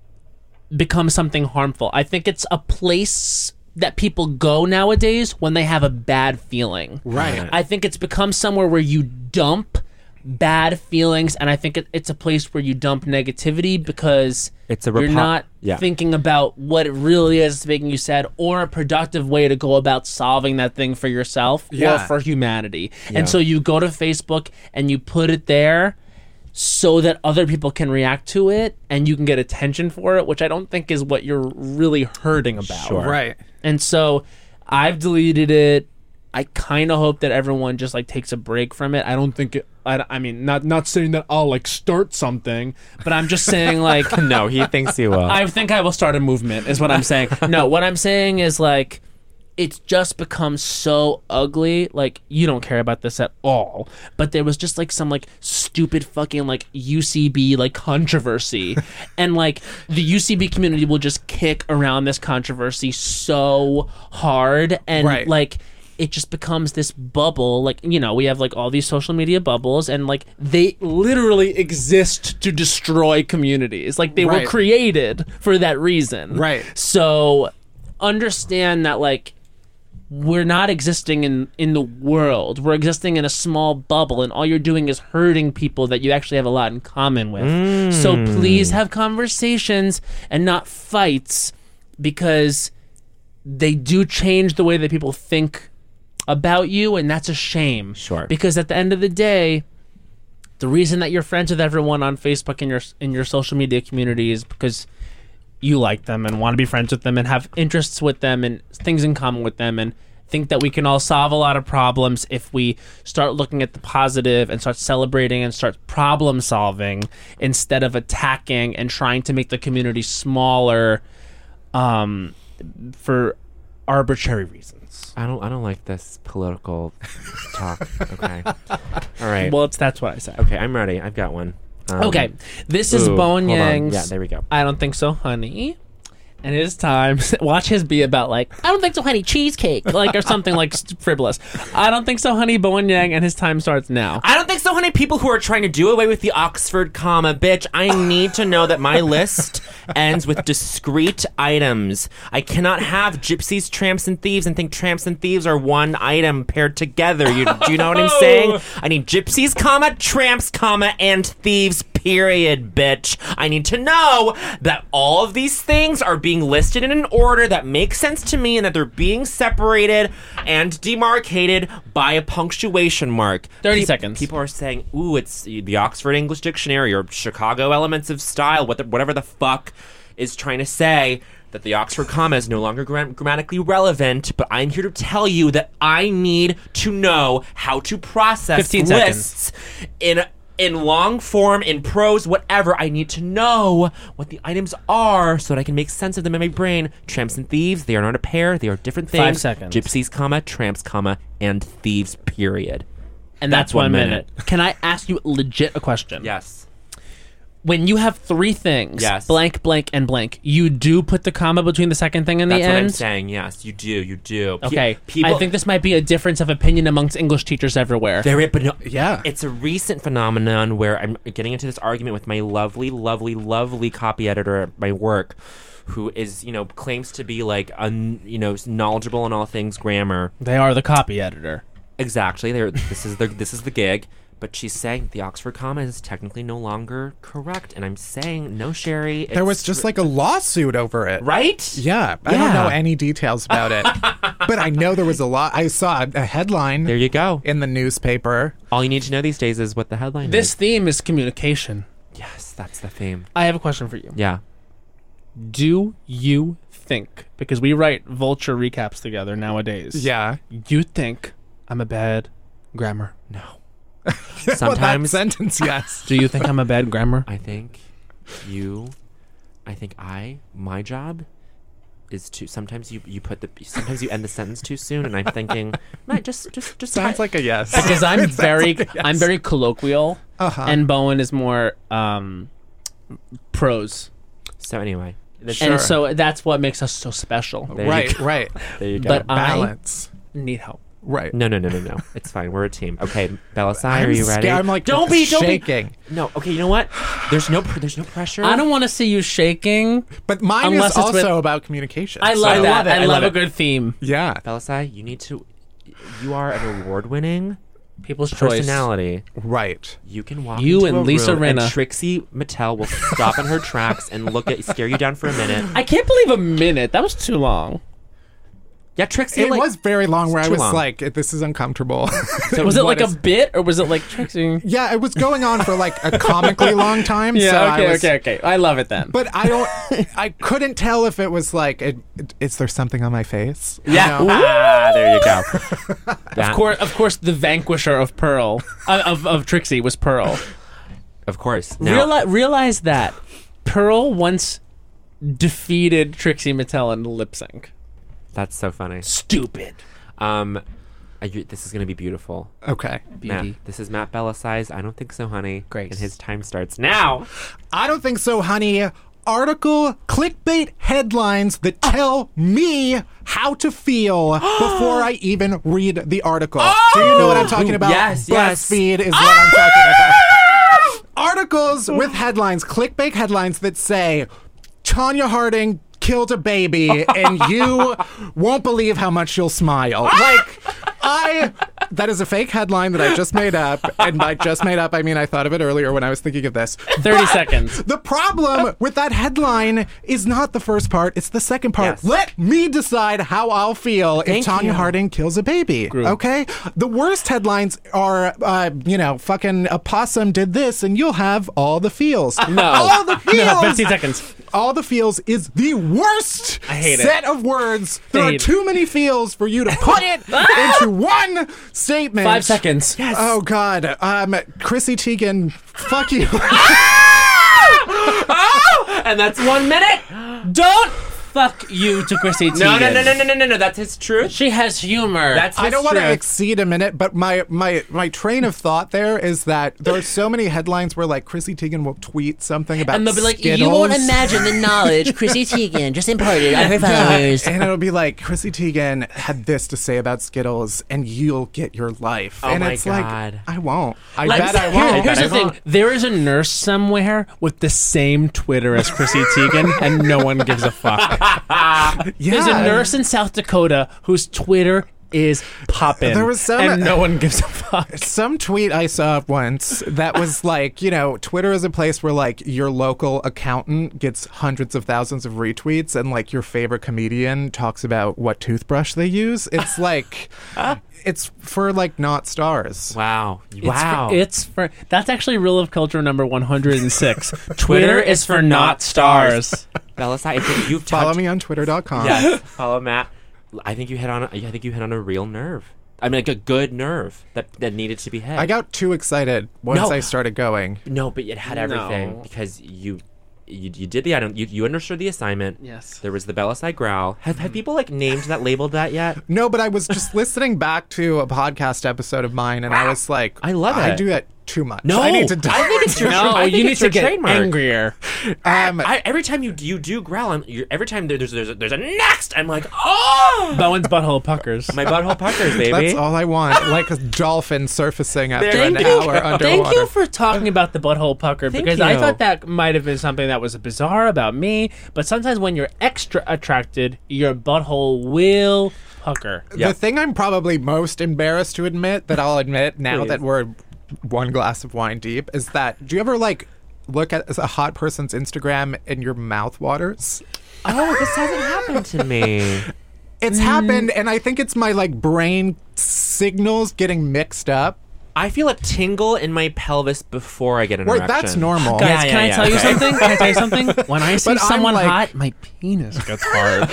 become something harmful. I think it's a place that people go nowadays when they have a bad feeling. Right. I think it's become somewhere where you dump bad feelings, and I think it's a place where you dump negativity because It's a you're not yeah. thinking about what it really is that's making you sad, or a productive way to go about solving that thing for yourself or Yeah. for humanity. Yeah. And so you go to Facebook and you put it there so that other people can react to it and you can get attention for it, which I don't think is what you're really hurting about. Sure. Right. And so I've deleted it. I kind of hope that everyone just like takes a break from it. I don't think it. I mean, not saying that I'll like start something, but I'm just saying like No, he thinks you will. I think I will start a movement. Is what I'm saying. No, what I'm saying is like it's just become so ugly. Like you don't care about this at all, but there was just like some like stupid fucking like UCB like controversy, and like the UCB community will just kick around this controversy so hard, and Right. like it just becomes this bubble. Like, you know, we have like all these social media bubbles, and like they literally exist to destroy communities. Like they were Right. created for that reason. Right. So understand that like we're not existing in the world. We're existing in a small bubble, and all you're doing is hurting people that you actually have a lot in common with. So please have conversations and not fights, because they do change the way that people think about you, and that's a shame. Sure. Because at the end of the day, the reason that you're friends with everyone on Facebook and in your social media community is because you like them and want to be friends with them and have interests with them and things in common with them, and think that we can all solve a lot of problems if we start looking at the positive and start celebrating and start problem solving instead of attacking and trying to make the community smaller for arbitrary reasons. I don't like this political talk. Okay. All right. Well, that's what I said. Okay, I'm ready. I've got one. Okay, this is ooh, Bowen hold on. Yang's. Yeah, there we go. I don't think so, honey. And it is time. Watch his be about like, I don't think so, honey, cheesecake, like, or something like frivolous. I don't think so, honey, Bowen Yang, and his time starts now. I don't think so, honey. People who are trying to do away with the Oxford comma, bitch, I need to know that my list ends with discrete items. I cannot have gypsies, tramps, and thieves and think tramps and thieves are one item paired together. Do you know what I'm saying? I need gypsies, comma, tramps, comma, and thieves, period, bitch. I need to know that all of these things are being listed in an order that makes sense to me, and that they're being separated and demarcated by a punctuation mark. 30 seconds. People are saying, ooh, it's the Oxford English Dictionary or Chicago Elements of Style, whatever the fuck is trying to say that the Oxford comma is no longer grammatically relevant, but I'm here to tell you that I need to know how to process 15 lists in long form, in prose, whatever. I need to know what the items are so that I can make sense of them in my brain. Tramps and thieves, they are not a pair. They are different things. 5 seconds. Gypsies, comma, tramps, comma, and thieves, period. And that's 1 minute. Can I ask you legit a question? Yes. When you have 3 things, Yes. blank, blank, and blank, you do put the comma between the second thing and the That's end? what I'm saying. Yes, you do. Okay. People, I think this might be a difference of opinion amongst English teachers everywhere. but no, Yeah. it's a recent phenomenon where I'm getting into this argument with my lovely, lovely, lovely copy editor at my work, who is, claims to be like, knowledgeable in all things grammar. They are the copy editor. Exactly. This is the gig. But she's saying the Oxford comma is technically no longer correct, and I'm saying no, Sherry. There was just like a lawsuit over it. right. Yeah. I don't know any details about it. But I know there was a lot. I saw a headline There you go. in the newspaper. All you need to know these days is what the headline This is. theme is communication. Yes, that's the theme. I have a question for you. Yeah. Do you think, because we write Vulture recaps together nowadays, Yeah. you think I'm a bad grammar? No. Well, that Sometimes sentence, yes. Do you think I'm a bad grammar? I think my job is to sometimes you end the sentence too soon, and I'm thinking, Matt, just Sounds like a yes. Because I'm Sounds very like a yes. I'm very colloquial, and Bowen is more prose. So anyway, And so that's what makes us so special. There you Right, go. right. There you go. But Balance. I need help. Right. No. It's fine. We're a team. Okay, Bellassai, are you ready? scared. I'm like don't be shaking. No. Okay, you know what? There's no pressure. I don't want to see you shaking. But mine Unless is it's with- also about communication. I so- love that. it. I love a it. good theme. Yeah. Bellassai, you are an award-winning People's choice. personality. Right. You can walk You into and a Lisa room Rinna. and Trixie Mattel will stop in her tracks and stare you down for a minute. I can't believe a minute. That was too long. Yeah, Trixie. It was very long where I too was long. like, this is uncomfortable. Was it What like is- a bit, or was it like Trixie? Yeah, it was going on for like a comically long time. so I was, okay. I love it then. But I couldn't tell if it was like, is there something on my face? Yeah. You know? There you go. Of course, the vanquisher of Pearl, of Trixie, was Pearl. Of course. Now, Realize that Pearl once defeated Trixie Mattel in lip sync. that's so funny. Stupid. This is going to be beautiful. Okay. Matt, this is Matt Bellassai's I Don't Think So, Honey. Great. And his time starts now. I don't think so, honey. Article clickbait headlines that tell me how to feel before I even read the article. Do you know what I'm talking about? Yes, yes. BuzzFeed is what I'm talking about. Articles with headlines, clickbait headlines that say Tanya Harding killed a baby and you won't believe how much you'll smile. That is a fake headline that I just made up. And by just made up, I mean I thought of it earlier when I was thinking of this. 30 seconds. The problem with that headline is not the first part, it's the second part. Yes. Let me decide how I'll feel if Thank Tanya you. Harding kills a baby. Okay? The worst headlines are, fucking a possum did this and you'll have all the feels. No. All the feels. No, 15 seconds. All the feels is the worst I hate it. set of words. There are Hate. too many feels for you to put it into one statement. 5 seconds. Yes. Oh God, Chrissy Teigen, fuck you. And that's 1 minute. Don't fuck you to Chrissy Teigen. No. That's his truth. She has humor. That's his I don't want to truth. exceed a minute, but my train of thought there is that there are so many headlines where like Chrissy Teigen will tweet something about And they'll be like, Skittles. you won't imagine the knowledge Chrissy Teigen just imparted on her followers. And it'll be like, Chrissy Teigen had this to say about Skittles, and you'll get your life. Oh and my it's God. like, I won't. I Like, bet I won't. Here's the I thing. won't. There is a nurse somewhere with the same Twitter as Chrissy Teigen, and no one gives a fuck. Yeah. There's a nurse in South Dakota whose Twitter is popping, There was some- and no one gives a fuck. Some tweet I saw once that was like, Twitter is a place where like your local accountant gets hundreds of thousands of retweets and like your favorite comedian talks about what toothbrush they use. It's like, it's for like not stars. Wow. It's for that's actually rule of culture number 106. Twitter is for not stars. Bellassai, I think you've Follow touched. me on twitter.com. Yes. Follow Matt. I think you hit on a real nerve. I mean, like a good nerve that needed to be hit. I got too excited once No. I started going. No, but it had everything No. because you did the item. You understood the assignment. Yes. There was the Bellassai growl. Have people like named that, labeled that yet? No, but I was just listening back to a podcast episode of mine and I was like, I love I it. do that too much. No, I need to I think it's your No, I think you need it's to your get trademark. angrier. Every time you do growl, every time there's a next, I'm like, oh, Bowen's butthole puckers. my butthole puckers, baby. That's all I want. Like a dolphin surfacing after Thank an you. hour underwater. Thank you for talking about the butthole pucker Thank because I you. thought that might have been something that was bizarre about me. But sometimes when you're extra attracted, your butthole will pucker. Yep. The thing I'm probably most embarrassed to admit that I'll admit now Please. that we're one glass of wine deep is that do you ever like look at a hot person's Instagram and your mouth waters? Oh, this hasn't happened to me. It's happened and I think it's my like brain signals getting mixed up. I feel a tingle in my pelvis before I get an erection. Right, that's normal. Guys, Yeah, can I yeah, tell you okay. something? Can I tell you something? When I see But I'm someone like- hot, my penis gets hard.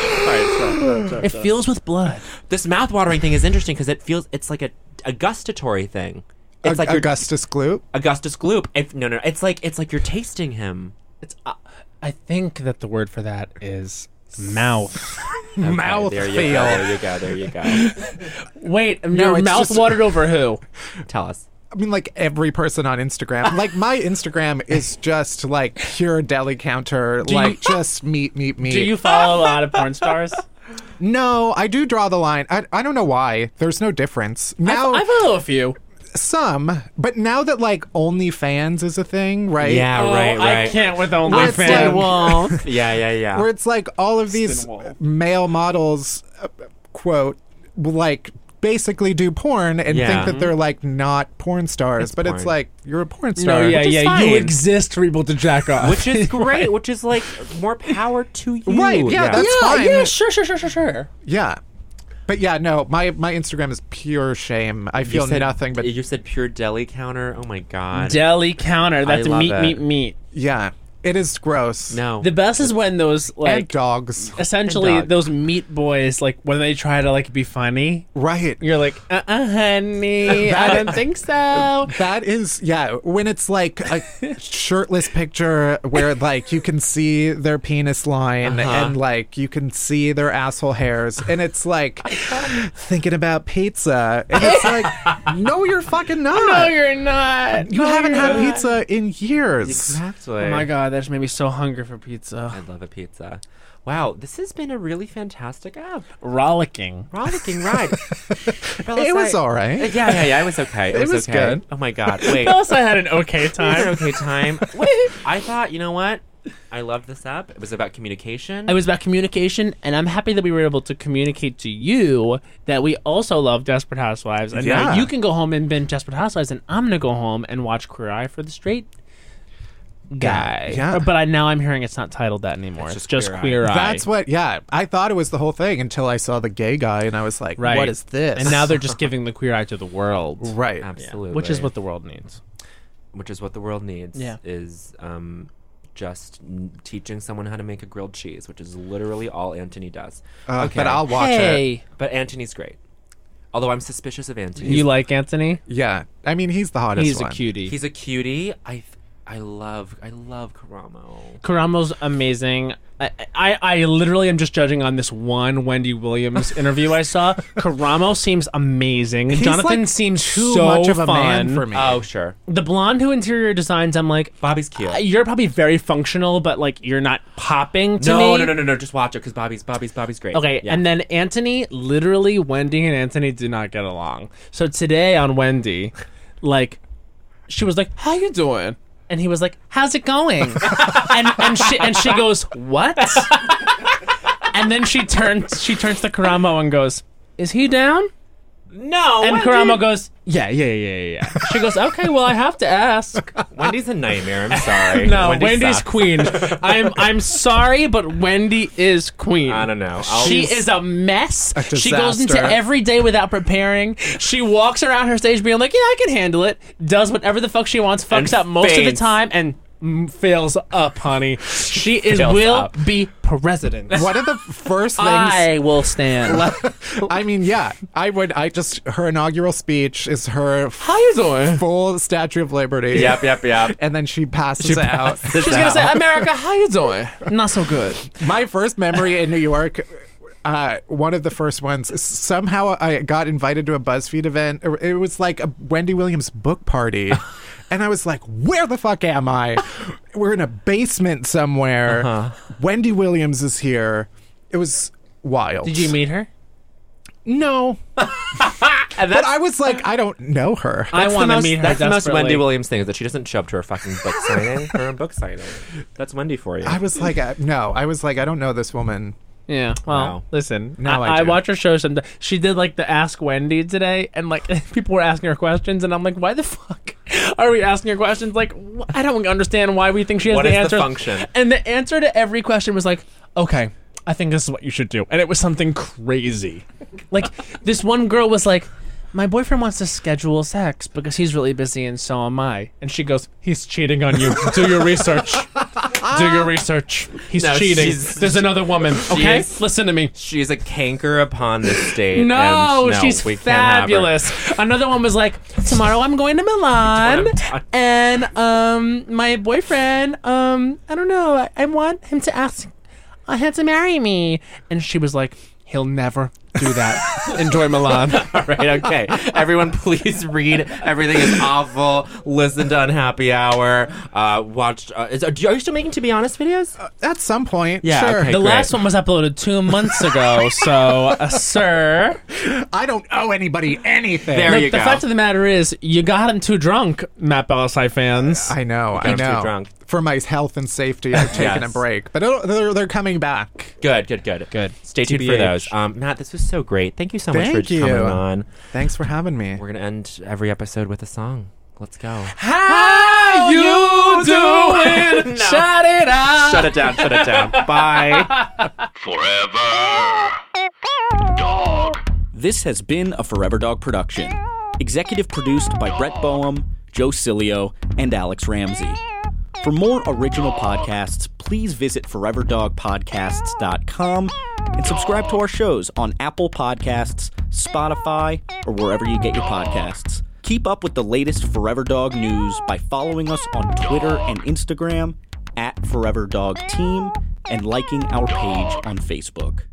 It fills with blood. This mouth-watering thing is interesting because it's like a gustatory thing. It's like your Augustus Gloop. Augustus Gloop. No. It's like you're tasting him. It's. I think that the word for that is mouth. Okay, Mouth there you feel. go. There you go. Wait, No, your it's mouth just- watered over who? Tell us. I mean, like every person on Instagram. Like my Instagram is just like pure deli counter. Like just meat. Do you follow a lot of porn stars? No, I do draw the line. I don't know why. There's no difference now. I follow a few. Some, but now that like OnlyFans is a thing, right? Yeah, right. I can't with Where it's OnlyFans. like- Yeah. Where it's like all of these Spin wall. male models, quote, like basically do porn and Yeah. think that they're like not porn stars, It's but porn. it's like you're a porn star. No, yeah, Which is yeah. fine. You exist for people to jack off. Which is great. Which is like more power to you. Right, yeah, that's fine. Yeah, sure. Yeah. But yeah, no, my Instagram is pure shame. I feel nothing but You said pure deli counter? Oh my God. Deli counter. That's love meat, it. meat, meat. yeah, it is gross. No. The best is when those And like dogs. essentially And dog. those meat boys like when they try to like be funny. Right. You're like, honey, I don't think so. That is, yeah, when it's like a shirtless picture where like you can see their penis line and like you can see their asshole hairs and it's like thinking about pizza and it's like, no, you're fucking not. No, you're not. You No, haven't you're had not. pizza in years. Exactly. Oh my God, that just made me so hungry for pizza. I love a pizza. Wow, this has been a really fantastic app. Rollicking. Rollicking ride. It was all right. Yeah, it was okay. It was okay. good. Oh my God, wait. Tell us I had an okay It was an time. okay time. I thought, you know what? I loved this app. It was about communication. It was about communication, and I'm happy that we were able to communicate to you that we also love Desperate Housewives. And now Yeah. you can go home and binge Desperate Housewives, and I'm going to go home and watch Queer Eye for the Straight Guy. Yeah. But now I'm hearing it's not titled that anymore. It's just Queer Eye. Queer Eye. That's what, yeah. I thought it was the whole thing until I saw the gay guy and I was like, Right. what is this? And now they're just giving the Queer Eye to the world. right. Absolutely. Which is what the world needs. Which is what the world needs. Yeah. Is just teaching someone how to make a grilled cheese, which is literally all Anthony does. But I'll watch it. Hey. But Anthony's great. Although I'm suspicious of Anthony. You like Anthony? Yeah. I mean, he's the hottest He's one. a cutie. He's a cutie. I love Karamo. Karamo's amazing. I literally am just judging on this one Wendy Williams interview I saw. Karamo seems amazing. He's Jonathan like seems too so much of a fun. man for me. Oh, sure. The blonde who interior designs, I'm like, Bobby's cute. you're probably very functional, but like you're not popping to No, me. no. Just watch it because Bobby's great. Okay, Yeah. and then Anthony, literally, Wendy and Anthony did not get along. So today on Wendy, like, she was like, "How you doing?" And he was like, "How's it going?" and she goes, "What?" And then she turns to Karamo and goes, "Is he down?" no. And Karamo goes, "Yeah." She goes, "Okay, well, I have to ask." Wendy's a nightmare. I'm sorry. No, Wendy Wendy's sucks. queen. I'm sorry, but Wendy is queen. I don't know. She is a mess. A She goes into disaster. every day without preparing. She walks around her stage being like, "Yeah, I can handle it." Does whatever the fuck she wants. Fucks And up most of the faints. time and fails up, honey. She Fails will up. be president. One of the first things. I will stand. I mean, yeah, I just, her inaugural speech is her How you doing? full Statue of Liberty. Yep. And then she passes out. She's gonna say, "America, how you doing?" Not so good. My first memory in New York, one of the first ones, somehow I got invited to a BuzzFeed event. It was like a Wendy Williams book party. And I was like, where the fuck am I? We're in a basement somewhere. Wendy Williams is here. It was wild. Did you meet her? No. But I was like, I don't know her. I want to meet her. That's the most desperately. Wendy Williams thing is that she doesn't show up to her fucking book signing. Her own book signing. That's Wendy for you. I was like, no. I was like, I don't know this woman. Yeah. Well, Wow. listen. Now I do. watch her show sometimes. She did like the Ask Wendy today, and like people were asking her questions, and I'm like, why the fuck are we asking her questions? Like, I don't understand why we think she has What the is the answers. function? And the answer to every question was like, okay, I think this is what you should do, and it was something crazy. Like this one girl was like, my boyfriend wants to schedule sex because he's really busy and so am I. And she goes, he's cheating on you. Do your research. Do your research. He's No, cheating. she's- There's another woman. Okay, is- listen to me. She's a canker upon the state. No, and she's we can't have her. fabulous. Another one was like, tomorrow I'm going to Milan, and my boyfriend, I don't know, I want him to ask him to marry me, and she was like, he'll never do that. Enjoy Milan. All right, okay. Everyone, please read Everything is Awful. Listen to Unhappy Hour. Watch. Are you still making To Be Honest videos? At some point, Yeah, sure. okay. The great. last one was uploaded 2 months ago, so sir. I don't owe anybody anything. There Look, you the go. fact of the matter is, you got him too drunk, Matt Bellassai fans. I know. Too drunk. For my health and safety, I've taken a Yes. break. But they're coming back. Good. Stay tuned for TBH. those. Matt, this was so great. Thank you so much Thank for you. coming on. Thanks for having me. We're going to end every episode with a song. Let's go. How you doing? No. Shut it out. Shut it down. Bye. Forever. Dog. This has been a Forever Dog production. Executive produced by Brett Boehm, Joe Cilio, and Alex Ramsey. For more original podcasts, please visit foreverdogpodcasts.com and subscribe to our shows on Apple Podcasts, Spotify, or wherever you get your podcasts. Keep up with the latest Forever Dog news by following us on Twitter and Instagram @ForeverDogTeam and liking our page on Facebook.